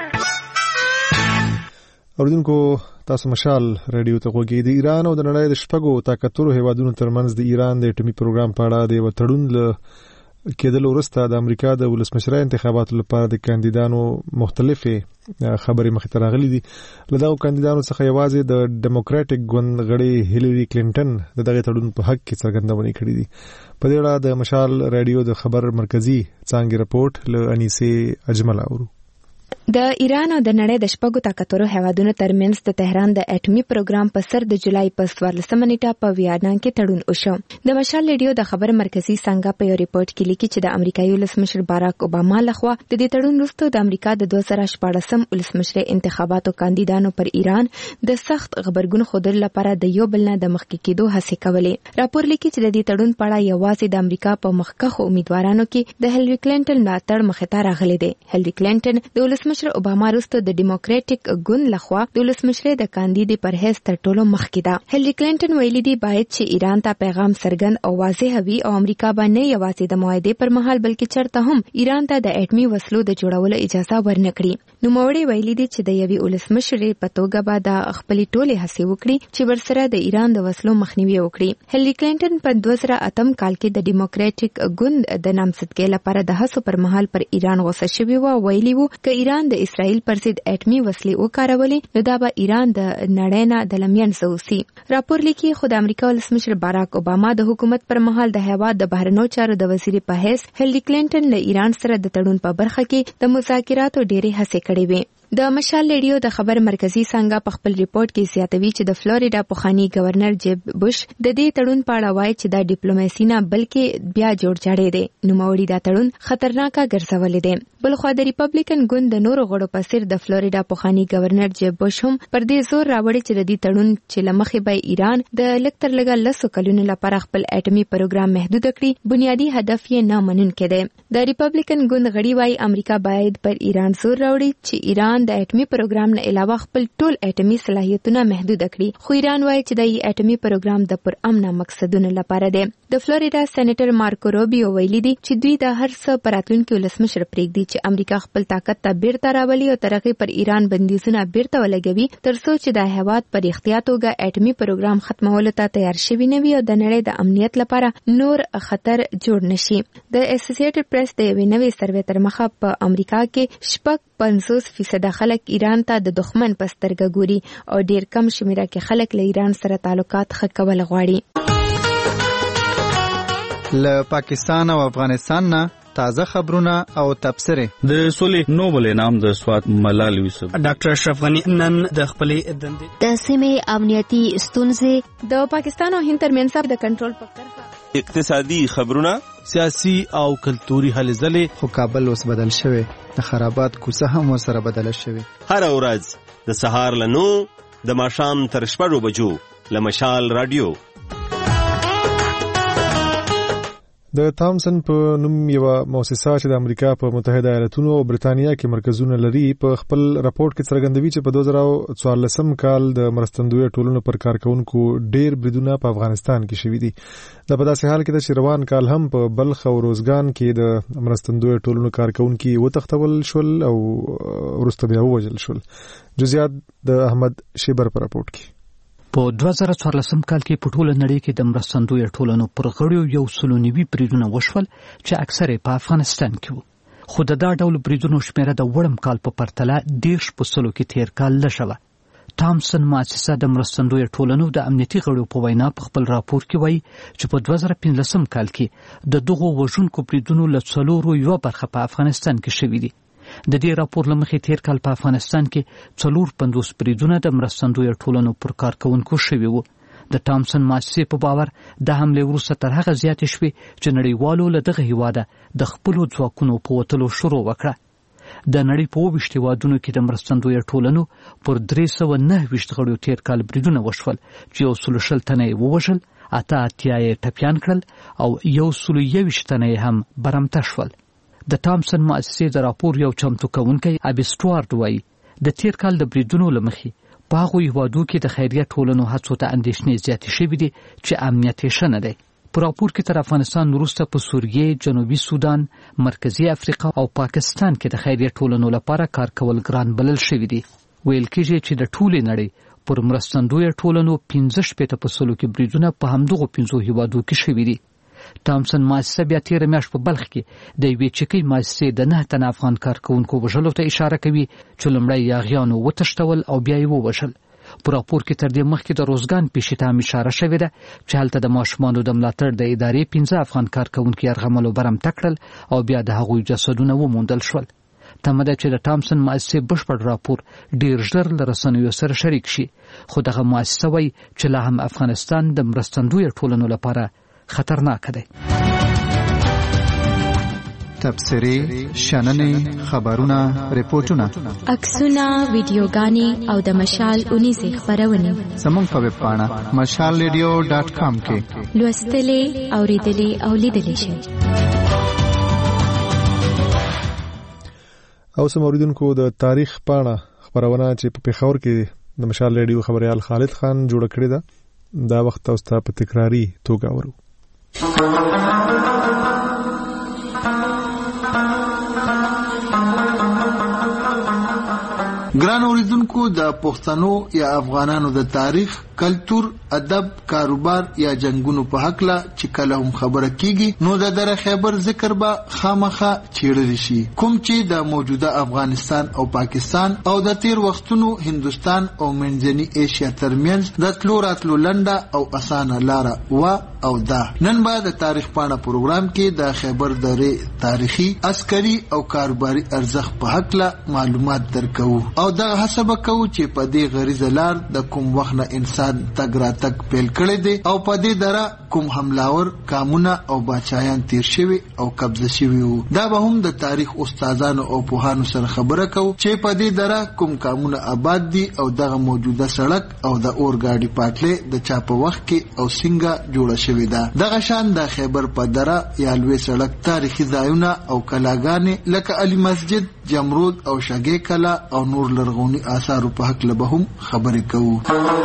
اوریدونکو تاسو مشال رادیو ته غوږی. د ایران او د نړۍ د شپږو طاقتورو هیوادونو ترمنځ د ایران د اټومي پروګرام په اړه د یو تړون له کېدل وروسته د امریکا د ولسمشرۍ انتخاباتو لپاره د کاندیدانو مختلفې خبرې مخې ته راغلي دي. له دغو کاندیدانو څخه یوازې د ډیموکراټک ګوند غړې هیلري کلینټن د دغه تړون په حق کې څرګندونې کړې دي. په دې اړه د مشال رادیو د خبر مرکزي څانګې رپورټ له انیسې اجمل اورو. د ایران او د نړۍ د شپږو طاقتورو هیوادونو ترمنځ د تهران د اټومي پروګرام په سر د جولای په څوارلسمه نیټه په ویانا کې تړون وشو. د مشال ریډیو د خبر مرکزی څنګه په یو ریپورت کې لیکي چې د امریکایي ولسمشر باراک اوباما لخوا د دې تړون وروسته د امریکا د دوه زره شپاړسم ولسمشر انتخاباتو کاندیدانو پر ایران د سخت خبرګون ښودلو لپاره د یو بل نه د مخکې کېدو هڅې کولې. راپور لیکي چې د دې تړون په اړه یوازې د امریکا په مخکښو امیدوارانو کې د هیلری کلینټن ملاتړ مخې ته راغلی دی. هیلری کلینټن د ولسمشر اوباما وروسته د ډیموکراټیک ګوند لخوا د ولسمشر د کاندید پر حیث تر ټولو مخکې ده. هیلری کلینټن ویلي دی باید چې ایران ته پیغام څرګند او واضح وي او امریکا باندې یوازې د معاهدې پر مهال بلکې چرته هم ایران ته د اټومي وسلو د جوړولو اجازه ورنکړي. نوموړي ویلي دی چې د یوې ولسمشر په توګه به د خپلې ټولې هڅې وکړي چې ورسره د ایران د وسلو مخنیوي وکړي. هیلری کلینټن په دوه زره اتم کال کې د ډیموکراټیک ګوند د نامزدګۍ لپاره د هڅو پر مهال پر ایران غوسه شوی و. ویلي و ک ایران د اسرائیل پر ضد اټومي وسلې وکارولې نو دا به ایران د نړۍ نه د لمینځه وسی. راپور لیکي خو د امریکا ولسمشر باراک اوباما د حکومت پر مهال د هیواد د بهرنیو چارو د وزیر په حیث هیلری کلینټن له ایران سره د تړون په برخه کې د مذاکراتو ډېرې هڅې کړې وې. د مشال ریډیو د خبر مرکزی څنګه په خپل ریپورت کې زیاتوي چې د فلوریډا پخوانی گورنر جیب بوش د دې تړون په اړه وایي چې دا ډیپلوماسي نه بلکې بیا جوړ جاړی دی. نوموړي دا تړون خطرناک ګرځولې دی. بلخو د ریپبلیکن ګوند د نورو غړو په څیر د فلوریډا پخوانی گورنر جیب بوش هم پر دې زور راوړي چې د دې تړون چې لمخې به ایران د لږ تر لږه لسو کلونو لپاره خپل اټومي پروګرام محدود کړي بنیادی هدف یې نه منونکی دی. د ریپبلیکن ګوند غړي وايي امریکا باید پر ایران زور راوړي چې ایران د اټومي پروګرام نه علاوه خپل ټول اټومي صلاحیتونه محدود کړي. خو ایران وايي چې د اټومي پروګرام د پرامن مقصدونو لپاره دی. د فلوریډا سېنیټر مارکو روبیو ویلي دی چې دوی د هر څه پراتلونکي ولسمشر پرېږدي چې امریکا خپل طاقت ته بیرته راولي او ترغه پر ایران بندیزونه بیرته ولګوي ترڅو چې د هیواد پر اختیار توګه اټومي پروګرام ختمولو ته تیار شوی نه وي او د نړۍ د امنیت لپاره نور خطر جوړ نشي. د اسوسییټډ پریس د یوې نوې سروې تر مخه په امریکا کې شپږ پنځوس فیصد خلک ایران ته د دښمن په سترګه ګوري او ډیر کم شمیره کې خلک له ایران سره تعلقات ښه کول غواړي. له پاکستان او افغانستان نه تازه خبرونه او تبصره. د سولې نوبل انعام د سوات ملال یوسف ډاکټر اشرف غنی نن د خپلې دندې د سیمې امنیتي ستونزې د پاکستان او هند ترمنځ د کنټرول په طرفه اقتصادي خبرونه سیاسي او کلتوري هلې ځلې. خو کابل اوس بدل شوی د خرابات کوڅه هم ورسره بدله شوی. هر ورځ د سهار له نو د ماښام تر شپږو بجو له مشال رادیو. د تامسن په نوم یو مؤسسه چې د امریکا په متحده ایالاتونو او برتانیا کې مرکزونه لري په خپل راپورټ کې څرګندوي چې په دوه زره څوارلسم کال د مرستندوی ټولنو پر کارکونکو ډیر بریدونه په افغانستان کې شوي دي. د په داسې حال کې چې روان کال هم په بلخ او روزګان کې د مرستندوی ټولنو کارکونکو وتښتول شول او وروسته بیا ووژل شول. جزئیات د احمد شیبر په راپورټ کې. په دوه زره څوارلسم کال کې په ټوله نړۍ کې د مرستندوی ټولنو پر غړیو یو سل نوي بریدونه وشول چې اکثره په افغانستان کې وو. خو د دا ډول بریدونو شمیره د وړم کال په پرتله ډېر په سلو کې تیر کال لږه وه. تامسن مؤسسه د مرستندوی ټولنو د امنیتي غړیو په وینا په خپل راپور کې وایي چې په دوه زره پنځلسم کال کې د دغو وژونکو بریدونو له څلورو یوه برخه په افغانستان کې شوي دي. د دې راپور له مخې تیر کال په افغانستان کې څلور پنځوس بریدونه د مرستندوی ټولنو پر کارکونکو شوي وو. د تامسن مؤسسې په باور د حملې وروسته تر هغه زیاتې شوې چې نړیوالو له دغه هیواده د خپلو ځواکونو په وتلو شروع وکړه. د نړۍ په اوه ویشت هیوادونو کې د مرستندوی ټولنو پر درې سوه نهه ویشت غړیو تیر کال بریدونه وشول چې یو سل شل تنه یې ووژل، اته اتیا یې ټپیان کړل او یو سل یوویشت تنه یې هم برمته شول. د تامسن مؤسسې د راپور یو چمتو کوونکی ابي سټوارټ وایي د تیر کال د بریدونو له مخې په هغو هیوادو کې د خیریه ټولنو هڅو ته اندېښنې زیاتې شوي دي چې امنیت یې ښه نه دی. په راپور کې تر افغانستان وروسته په سوریې، جنوبي سودان، مرکزي افریقا او پاکستان کې د خیریه ټولنو لپاره کار کول ګران بلل شوي دي. ویل کېږي چې د ټولې نړۍ پر مرستندوی ټولنو پنځه شپېته په سلو کې بریدونه په همدغو پنځو هیوادو کې شوي دي. تامسن مؤسسه بیا تیره میاشت په بلخ کې د یوې چکۍ مؤسسې د نه تنه افغان کارکونکو وژلو ته اشاره کوي چې لومړی یاغیانو وتښتول او بیا یې ووژل. په راپور کې تر دې مخکې د روزګان پیښې ته هم اشاره شوې ده چې هلته د ماشومانو د ملاتړ د ادارې پنځه افغان کارکونکي یرغمل او برمته کړل او بیا د هغوی جسدونه وموندل شول. تمه ده چې د ټامسن مؤسسې بشپړ راپور ډیر ژر له رسنیو سره شریک شي، خو دغه مؤسسه وایي چې لا هم افغانستان د مرستندویه ټولنو لپاره خطرناک دی. تبصرې، شننې، خبرونه، ریپورتونه، عکسونه، ویډیوګانې او د مشال اونیزې خپرونې زموږ په ویب پاڼه مشال ریډیو ډاټ کام کې لوستلې، اوریدلې او لیدلې شئ. او سم اوریدونکو د تاریخ پاڼه خبرونه چې په پیښور کې د مشال ریډیو خبريال خالد خان جوړ کړی ده، دا وخت تاسو ته په تکراری توګه ورو. ګران اوریدونکو، د پښتنو یا افغانانو د تاریخ، کلتور، ادب، کاروبار یا جنگونو په حق لا چې کله هم خبره کیږي نو د دره خیبر ذکر به خامخا چیرل شي، کوم چې د موجوده افغانستان او پاکستان او د تیر وختونو هندستان او منځنی ایشیا ترمنځ د تلو راتلو لنډه او اسانه لاره و او دا. نن به د تاریخ پاڼه پروګرام کې د خیبر درې تاریخي، عسکري او کاروباري ارزښت په حق لا معلومات درکو او دا حساب کوو چې په دې غریزه لار د کوم وخت نه انسان تګ را تګ پیل کړی دی او په دې دره کوم حملاور کامونه او باچایان تیر شوي او قبضه شوي وو. دا به هم د تاریخ استادانو او پوهانو سره خبره کوو چې په دې دره کوم کامونه آباد دي او دغه موجوده سړک او د اورګاډي پټلۍ د چا په وخت کې او څنګه جوړه شوې ده. دغه شان د خیبر په دره یا لوی سړک تاریخي ځایونه او کلاګانې لکه علي مسجد، جمرود او شګې کلا او نور لرغوني آثارو په حق له به هم خبرې کوو.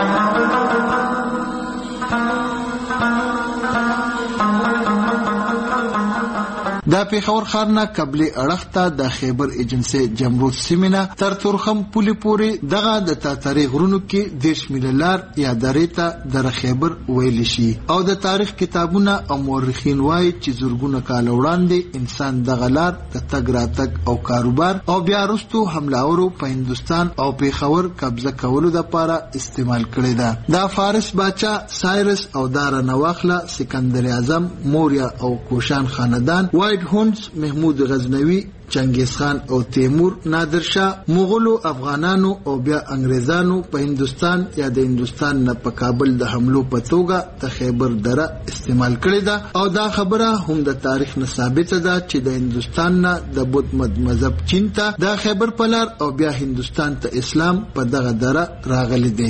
دا پیښور ښار نه قبلې اړخ ته د خیبر ایجنسي جمرود سیمینه تر تورخم پولې پورې دغه د تاتاري غرونو کې دیش میله لار یا درې ته دره خیبر ویل شي او د تاریخ کتابونه او مورخین وایي چې زرګونه کاله وړاندې انسان دغه لار د تګ راتګ او کاروبار او بیا وروستو حملاورو په هندوستان او پیښور قبضه کولو دپاره استعمال کړې ده. دا فارس باچا سایرس او دارا نواخله، سکندر اعظم، موریا او کوشان خاندان، وایټ هونز، محمود غزنوي، چنگیز خان او تیمور، نادر شاه، مغولو، افغانانو او بیا انګریزانو په هندوستان یا د هندوستان نه په کابل د حملو په توګه د خیبر دره استعمال کړې ده او دا خبره هم د تاریخ نه ثابته ده چې د هندوستان نه د بودھ مذهب چین ته د خیبر په لار او بیا هندوستان ته اسلام په دغه دره راغلی دی.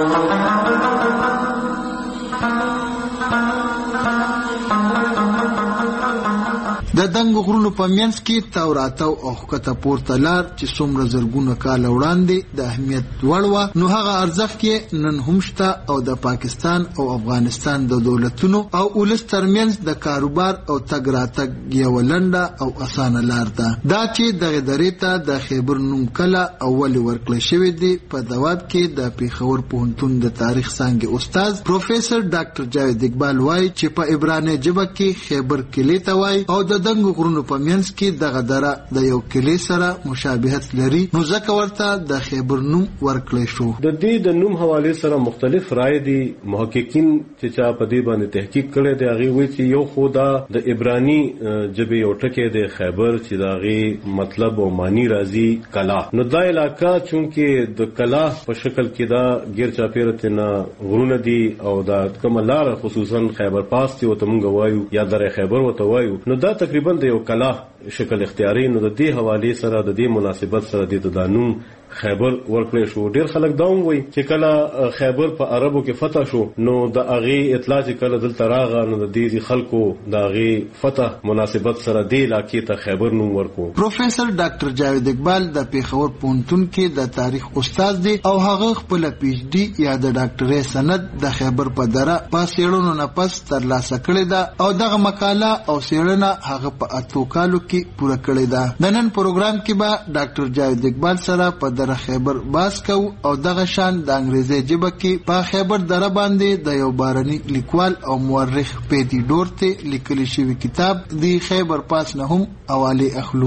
د دنګ غرونو په منځ کې توراتو او ښکته پورته لار چې څومره زرګونه کاله وړاندې د اهمیت وړ وه نو هغه ارزښت یې نن هم شته او د پاکستان او افغانستان د دولتونو او ولس ترمنځ د کاروبار او تګ راتګ یوه لنډه او اسانه لار ده. دا چې دغه درې ته د خیبر نوم کله او ولې ورکړی شوی دی په ځواب کې د پیښور پوهنتون د تاریخ څانګې استاد پروفیسر ډاکټر جاوید اقبال وایي چې په عبراني ژبه کې خیبر کلي ته وایي او د دنګ غرونو په منځ کې دغه دره د یو کلی سره مشابهت لري نو ځکه ورته د خیبر نوم ورکړی شو. د دې د نوم حواله سره مختلف رائے دي. محققین چې چا په دې باندې تحقیق کړي دی هغه وایي چې یو خدا د عبرانی ژبه یو ټکی د خیبر چې داغي مطلب او معنی راځي کلا، نو دا علاقہ چونکه د کلا په شکل کې دا غیر چاپیرته نه غرونه دي او دا کوملار خصوصا خیبر پاس ته وتمږ وایو یا در خیبر وته وایو نو دا تقریبا د یو کلا شکل اختیاري نو د دې حواله سره د دې مناسبت سره د دانوم خیبر ورکړی شو. ډیر خلک دا وایي چې کله خیبر په عربو کې فتح شو نو د اغه اطلاع چې کله دلته راغله نو د دې خلکو د اغه فتح مناسبت سره د علاقې ته خیبر نوم ورکو. پروفیسر ډاکټر جاوید اقبال د پیښور پوهنتون کې د تاریخ استاد دی او هغه خپل پی ایچ ډي یا د ډاکټرۍ سند د خیبر په دره په څېړنو نه پس ترلاسه کړې ده او دغه مقاله او څېړنه هغه په اتو کالو کې پوره کړې ده. د نن پروګرام کې به ډاکټر جاوید اقبال سره په دره خیبر باس کو او دغه شان د انګریزي ژبه کې په خیبر دره باندې د یو بارني لیکوال او مورخ پیټي ډورته لیکل شوی کتاب دی خیبر پاس نه هم حواله اخلو.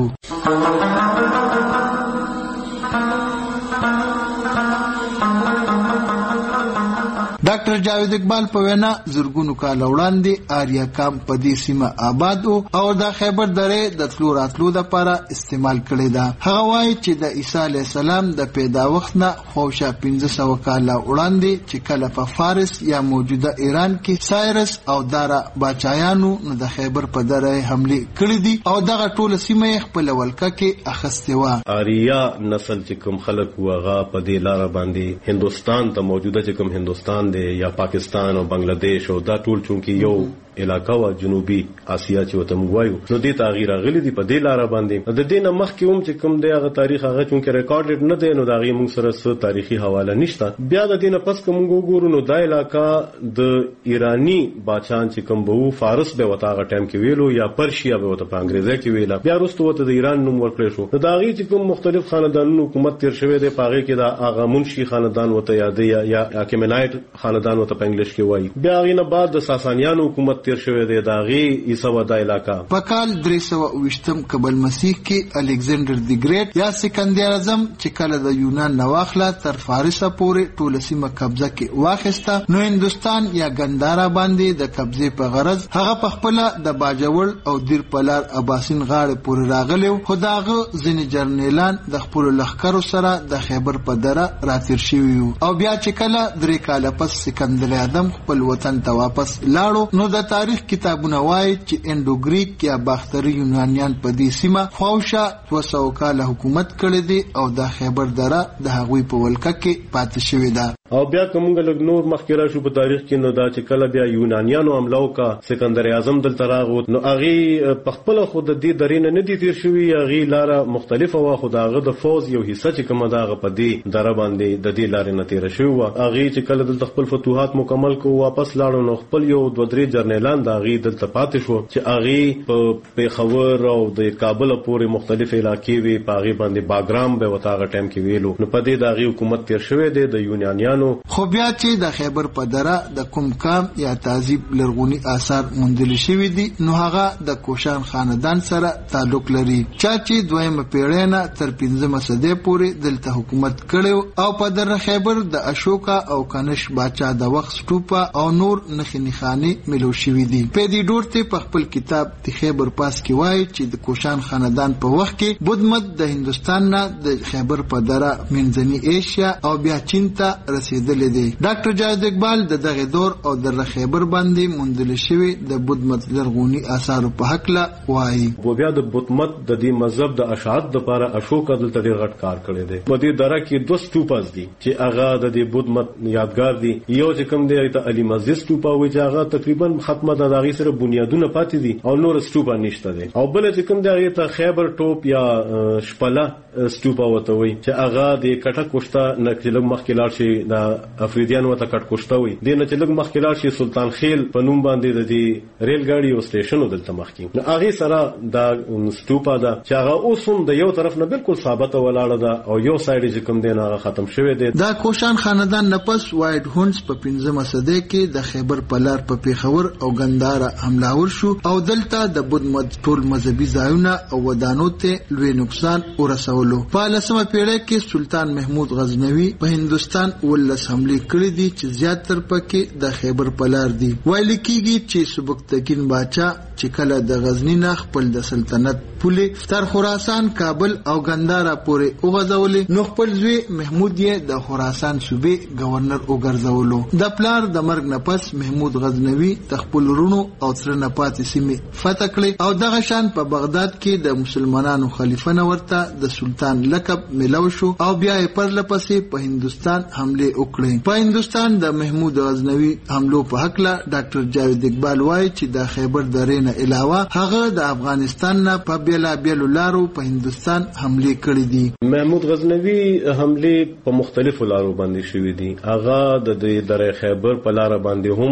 ډاکټر جاوید اقبال په وینا زرګونو کال وړاندې آریا کام په دې سیمه آباد او د خیبر درې د تلو راتلو لپاره استعمال کړی دا. هغه وایي چې د عیسی علی السلام د پیدا وخت نه خوشا پنځه سوه کال وړاندې چې کله په فارس یا موجوده ایران کې سایرس او دارا باچایانو نو د خیبر په درې حمله کړې دي او دغه ټول سیمه خپل ولکه کې اخستې و. آریا نسل چې کوم خلک وغه په دې لار باندې هندستان ته موجوده چې کوم هندستان دی یا پاکستان او بنگلاديش او دا ټول چونکی یو علاقہ وا جنوبي اسیا چې وته موایو نو دې تغییر غلي دي په دې لار باندې د دې نمخ کې هم چې کوم دی هغه تاریخ هغه چونکه ریکارډډ نه دی نو دا غي موږ سره څه تاریخي حواله نشته. بیا د دې نه پس کوم وګورو نو دا علاقہ د ایرانی بادشاہان چې کوم وو فارس به وته هغه ټایم کې ویلو یا پرشیا به وته په انګریزي کې ویلا بیا وروسته وته د ایران نوم ورکړل شو. دا غي چې کوم مختلف خاندانونو حکومت تیر شوی دی پاغه کې دا هغه منشي خاندان وته یادې یا اکیمنایټ خاندان وته په انګلیش کې وایي. بیا غي نه بعد د ساسانیانو حکومت تیر شوی دی دا عیسی ودا علاقہ په کال درې سوه اوویشتم قبل مسیح کې الکساندر دی ګریټ یا سکندر اعظم چې کله د یونان نواخله تر فارس پورې ټول سیمه قبضه کې واخیسته نو هندستان یا ګندارا باندې د قبضه په غرض هغه په خپل د باجوړ او دیر پلار اباسین غاړه پورې راغلی خو داغه ځینې جرنیلان د خپل لخرو سره د خیبر په دره راتیر شوی او بیا چې کله درې کال پس سکندر اعظم خپل وطن ته واپس لاړو نو د تاریخ کتابونه وایي چې انډوګریک یا باختري یونانیان په دې سیمه خوشا دوه سوه کال حکومت کړی دی او د خیبر دره د هغوی په ولکه کې پاتې شوې ده. او بیا کومګ لګ نور مخکې را شو په تاریخ کې نو دا چې کله بیا یونانیانو حمله وکړه سکندر اعظم دلته راغوت نو هغه په خپل خود د دې درې نه ندي تیر شوی هغه لاره مختلفه وا خو داغه د فوز یو حصہ چې کومه داغه په دې دره باندې د دې لارې نه تیر شوی هغه چې کله د خپل فتوحات مکمل کو واپس لاړو نو خپل یو دوه درې جرنیلان داغه دلته پاتې شو چې هغه په پیښور او د کابل پورې مختلف علاقې وی پاغي باندې باګرام به وتاغه ټایم کې ویلو نو په دې داغه حکومت تیر شوی دی د یونانیانو. خو بیا چې د خیبر په دره د کوم کام یا تهذیب لرغونی آثار موندل شوی دي نو هغه د کوشان خاندان سره تعلق لري چې دویمه پیړۍ نه تر پنځمه صدۍ پورې دلته حکومت کړو او په دره خیبر د اشوکا او کنش باچا د وخت سټوپا او نور نخي نخاني ملو شوی دي. په دې ډورته په خپل کتاب د خیبر پاس کې وایي چې د کوشان خاندان په وخت کې بدمت د هندستان نه د خیبر په دره منځنی ایشیا او بیا چین ته رسیدلې دي. ډاکټر جاوید اقبال د دغه دور او د خیبر باندې موندل شوی د بدمت لرغونی آثار په حق لا وایي. و بیا د بدمت د دې مذهب د اشاعت لپاره اشوکا دلته ډیر غټ کار کړی دی. په دې دره کې دوه سټوپاز دي چې هغه د دې بدمت یادګار دي. یو چې کوم دی ته علي مسجد سټوپا وایي چې هغه تقریبا ختمه د دغه سره بنیادونه پاتې دي او نور سټوپا نشته دي. او بل چې کوم دی هغه ته خیبر ټوپ یا شپله سټوپا وته وایي چې هغه د کټه کوشتا نکلم مخکې لاړ شي د افریدیان وته کټ کوشتا وایي د نه چې لګ مخکې لاړ شي سلطان خیل په نوم باندې د دې ریل ګاډي او سټیشن دلته مخکې نو هغه سره د سټوپا دا چې هغه اوس هم د یو طرف نه بالکل ثابت ولاړه ده او یو سایډ چې کوم دی هغه ختم شوی دی. دا کوشان خاندان نپس وایټ هونز په پنځمه صدۍ کې د خیبر پلار په پیښور او ګندارا حملاور شو او دلته د بدمت ټول مذهبي ځایونه او ودانو ته لوی نقصان ورسولو. په لسمه پیړۍ کې سلطان محمود غزنوي په هندستان ولس حمله کړې دي چې زیاتره پکې د خیبر پلار دي. ویل کېږي چې سبکتګین باچا چې کله د غزنی نه خپل د سلطنت پولې تر خراسان کابل او ګندارا پورې وغځولې نو خپل زوی محمود یې د خراسان صوبې گورنر وګرځولو. د پلار د مرګ نه پس محمود غزنوي د خپل رونو او تر نه پاتې سیمې فتح کړې او دغه شان په بغداد کې د مسلمانانو خلیفہ نورته د سلطان لقب ملو شو او بیا یې پر لپسې په هندستان حمله وکړې. په هندستان د محمود غزنوي حملو په حق لا ډاکټر جاوید اقبال وایي چې د خیبر درې نه علاوه هغه د افغانستان نه په بیلا بیلو لارو په هندستان حمله کړې دي. محمود غزنوي حمله په مختلفو لارو باندې شوې دي. هغه د درې خیبر په لار باندې هم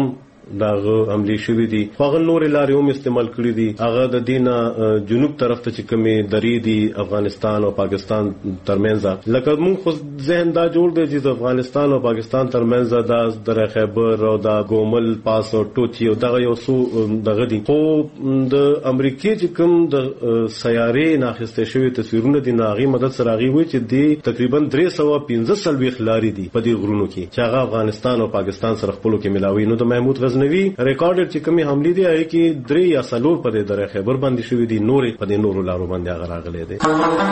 داغه حمله شوې دي هغه نور لارې هم استعمال کړې دي هغه د دینه جنوب طرف ته چې کومې درې دي افغانستان او پاکستان ترمنځ لکه موږ خو ذهن دا جوړ دی چې افغانستان او پاکستان ترمنځ د در خیبر او د ګومل پاس او ټوچي او دغه یو څو دغه دي خو د امریکای چې کوم د سیارې ناخسته شوی تصویرونه دي ناغي مدد سره غي وي چې دی تقریبا درې سوه پنځه سلوي خلاري دي په دې غرونو کې چې هغه افغانستان او پاکستان سره خپلو کې ملاوي نو د محمود غزنوي ریکارډ چې کومي حمله دي هغه کې درې یا څلور په دې در خیبر باندې شوی دي نورې په دې نورو لارو باندې هغه راغلي دي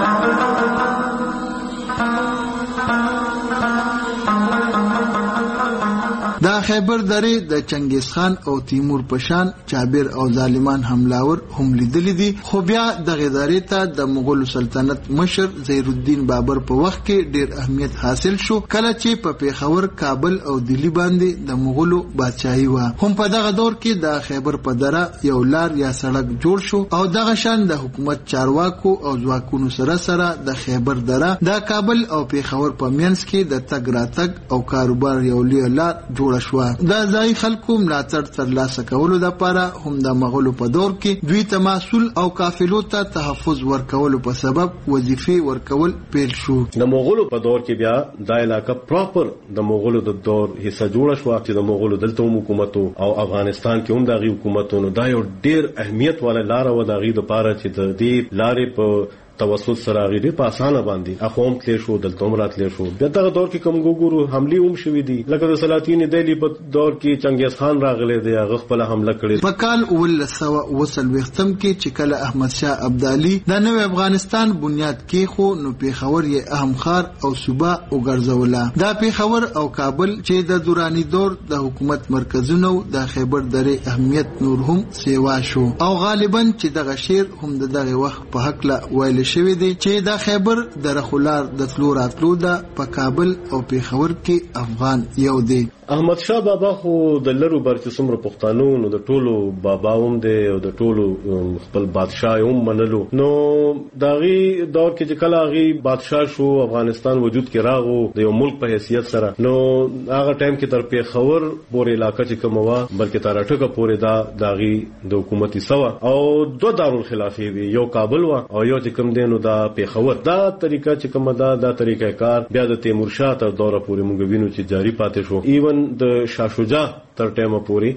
دا خیبر درې د چنګیز خان او تیمور پشان چابر او ظالمان حملاور هم لیدلې دي خو بیا دغه درې ته د مغول سلطنت مشر زهیر الدین بابر په وخت کې ډیر اهمیت حاصل شو کله چې په پیښور کابل او دلی باندې د مغولو بادشاہي و هم په دغه دور کې د خیبر په دره یو لار یا سړک جوړ شو او دغه شان د حکومت چارواکو او ځواکونو سره سره د خیبر دره د کابل او پیښور په منځ کې د تګ راتګ او کاروبار یو لار جوړ شو دا ځای خلکو ملاتړ ترلاسه کولو لپاره هم د مغولو په دور کې دوی ته مسؤل او قافلو ته تحفظ ورکولو په سبب وظیفې ورکول پیل شو د مغولو په دور کې بیا د علاقه پراپر د مغولو د دور حصہ جوړ شو چې د مغولو دلته حکومت او افغانستان کې هم د حکومتونو دا یو ډیر اهمیت والا لار و د غي د پاره چې د دې لارې په توسط سره غیری په اسانه باندې اخوم تل شو دلته هم راتل شو دغه دور کې کوم ګورو حمله هم شوې دي لکه د سلاطین دلی په دور کې چنګیز خان راغلی دی هغه خپل حمله کړې په کال ولسمه وصل وختم کې چې کله احمد شاه ابدالي د نوې افغانستان بنیاد کې خو نو پیښور یې اهم ښار او صوبه وګرځوله دا پیښور او کابل چې د دورانی دور د حکومت مرکزونو د خیبر درې اهمیت نور هم سیوا شو او غالبا چې دغه شیر هم دغه وخت په حق لا ویل شوی دی چې د خیبر د رخولار د تلو راتلو د په کابل او پیښور کې افغان یو دی احمد شاه بابا خو د لرو برچ څومره پښتانو نو د ټولو بابا هم دی او د ټولو خپل بادشاہ هم منلو نو داغي دور کې چې کله غي بادشاہ شو افغانستان وجود کې راغو د یو ملک په حیثیت سره نو هغه ټایم کې تر پیښور پورې علاقې چې کوم وا بلکې تر اټکه پورې دا داغي د حکومتي سوا او دوه دارالخلافه وی یو کابل وا او یو چې کوم دینو دا پیښور دا طریقه چې کوم دا دا طریقه کار بیا د تیمور شاه تر دوره پورې موږ وینو چې جاری پاتې شو ایون د شاه شجاع تر ټیمه پوری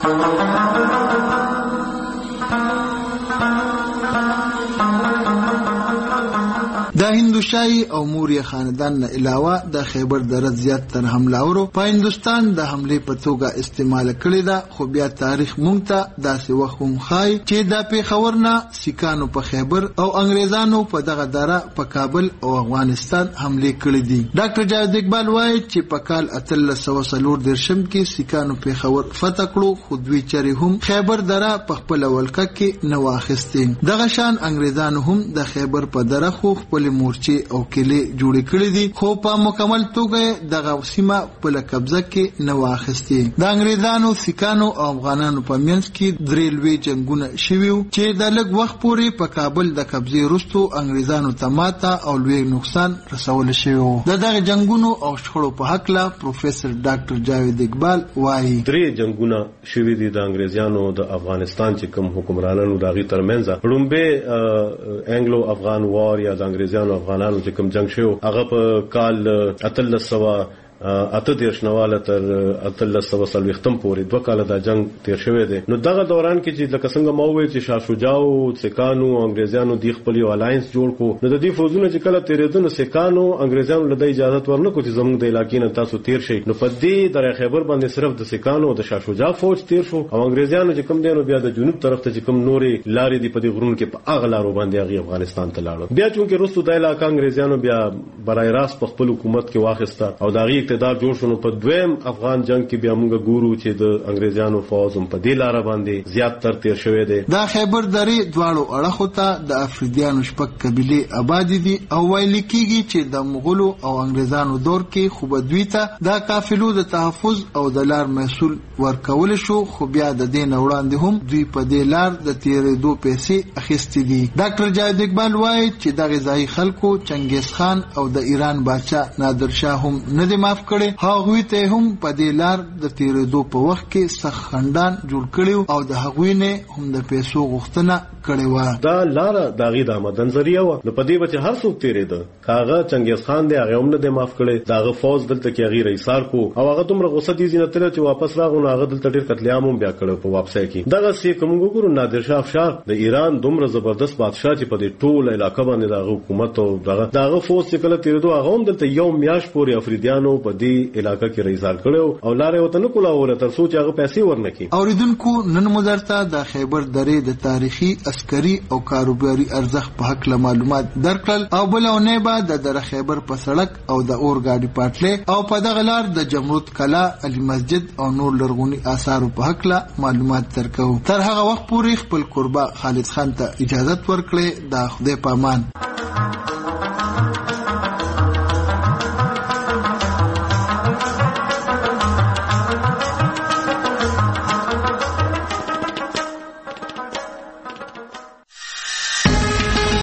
د هندوشاهي او موریا خاندان نه علاوه د خیبر دره زیات تر حملاورو په هندستان د حمله په توګه استعمال کړی دا خو بیا تاریخ مونږ ته داسې وخت هم خای چې د پیښور نه سیکانو په خیبر او انګريزانو په دغه دره په کابل او افغانستان حمله کړې دي ډاکټر جاوید اقبال وایي چې په کال اتلس سوه څلور دیرشم کې سیکانو پیښور فتح کړو خو دوی چری هم خیبر دره په خپل ولکه کې نه واخیستې دغه شان انګريزانو هم د خیبر په دره خو خپل مورچې او کلی جوړ کړې دي خو په مکمل توګه دغه سیمه په قبضه کې نه واخیستې د انګريزانو سیکانو او افغانانو په منځ کې درې لوی جنگونه شویو چې د لږ وخت پورې په کابل د قبضې وروسته انګريزانو ته ماته او لوی نقصان رسول شوی د دغه جنگونو او شخړو په حق لا پروفیسور ډاکټر جاوید اقبال وایي درې جنگونه شوی دي د انګريزانو د افغانستان چې کوم حکمرانانو دغه ترمنځ رومبه انګلو افغان وار یا د انګريزانو افغانانو چې کوم جنگ شو هغه په کال اتلس سوه اته دیرش نواله تر اتلس سوه څلوېښتم پورې دوه کاله دا جنگ تیر شوی دی نو دغه دوران کې چې لکه څنګه ما وویل چې شاه شجاع او سیکانو او انګريزانو د خپل یو الاینس جوړ کو نو د دې فوجونو چې کله تیرېدل سیکانو انګريزانو له اجازه ورنکو چې زموږ د علاقې نه تاسو تیر شئ نو په دې در خیبر باندې صرف د سیکانو او د شاه شجاع فوج تیر شو او انګريزانو چې کوم دینو بیا د جنوب طرف ته چې کوم نورې لارې دی په دې غرونو کې په اغه لارو باندې هغه افغانستان ته لاړو بیا چې رستو د علاقې انګريزانو بیا برای راست په خپل حکومت کې واخیسته او دغه اقتدار جوړ شو په دویم افغان جنگ کې بیا موږ ګورو چې د انګريزانو فوج هم په دې لار باندې زیات تر تیر شوی دی دا خیبر درې دواړو اړخو ته د افریدیانو شپږ قبيله آباد دي او ویل کېږي چې د مغولو او انګريزانو دور کې خو به دوی ته د قافلو د تحفظ او د لار مسؤل ورکول شو خو بیا د دین وړاندې هم دوی په دې لار د تیرېدو پیسې اخیستې دي ډاکټر جاوید اقبال وایي چې د غذایی خلکو چنګیز خان او د ایران بادشاہ نادر شاه هم نه دي اعتراف کړي هغوی ته هم په دې لار د تیرېدو په وخت کې سخت خندان جوړ کړي او د هغوی نه هم د پیسو غوښتنه کړي و. دا لار داغي د آمدن ذریعہ و نو په دې بچ هر څوک تیرېده کاغه چنګیز خان دی هغه هم نه د معاف کړي داغه فوج دلته کې غیر ایثار کو او هغه دومره غوسه دي چې نتل چې واپس راغونو هغه دلته ډیر قتل عام هم بیا کړو په واپسای کې دغه سی کوم ګورو نادر شاه افشار د ایران دومره زبردست بادشاہ چې په دې ټول علاقې باندې د حکومت او دغه دغه فوج چې کله تیرېدو هغه هم دلته یو میاش پورې افریدیانو په دې علاقې کې رئیسار کړو او لارې وته نه کولاوله تر څو چې هغه پیسې ورنکړي. اوریدونکو نن مدرته د خیبر درې د تاریخي عسکري او کاروباري ارزښت په حق معلومات درکړل او بلونه بعد د در خیبر په سړک او د اورګاډي پټلې او په دغه لار د جمرود کلا علي مسجد او نور لرغوني آثار په حق معلومات درکو. تر هغه وخت پورې خپل قربا خالد خان ته اجازه ورکړي. د خدای پامان.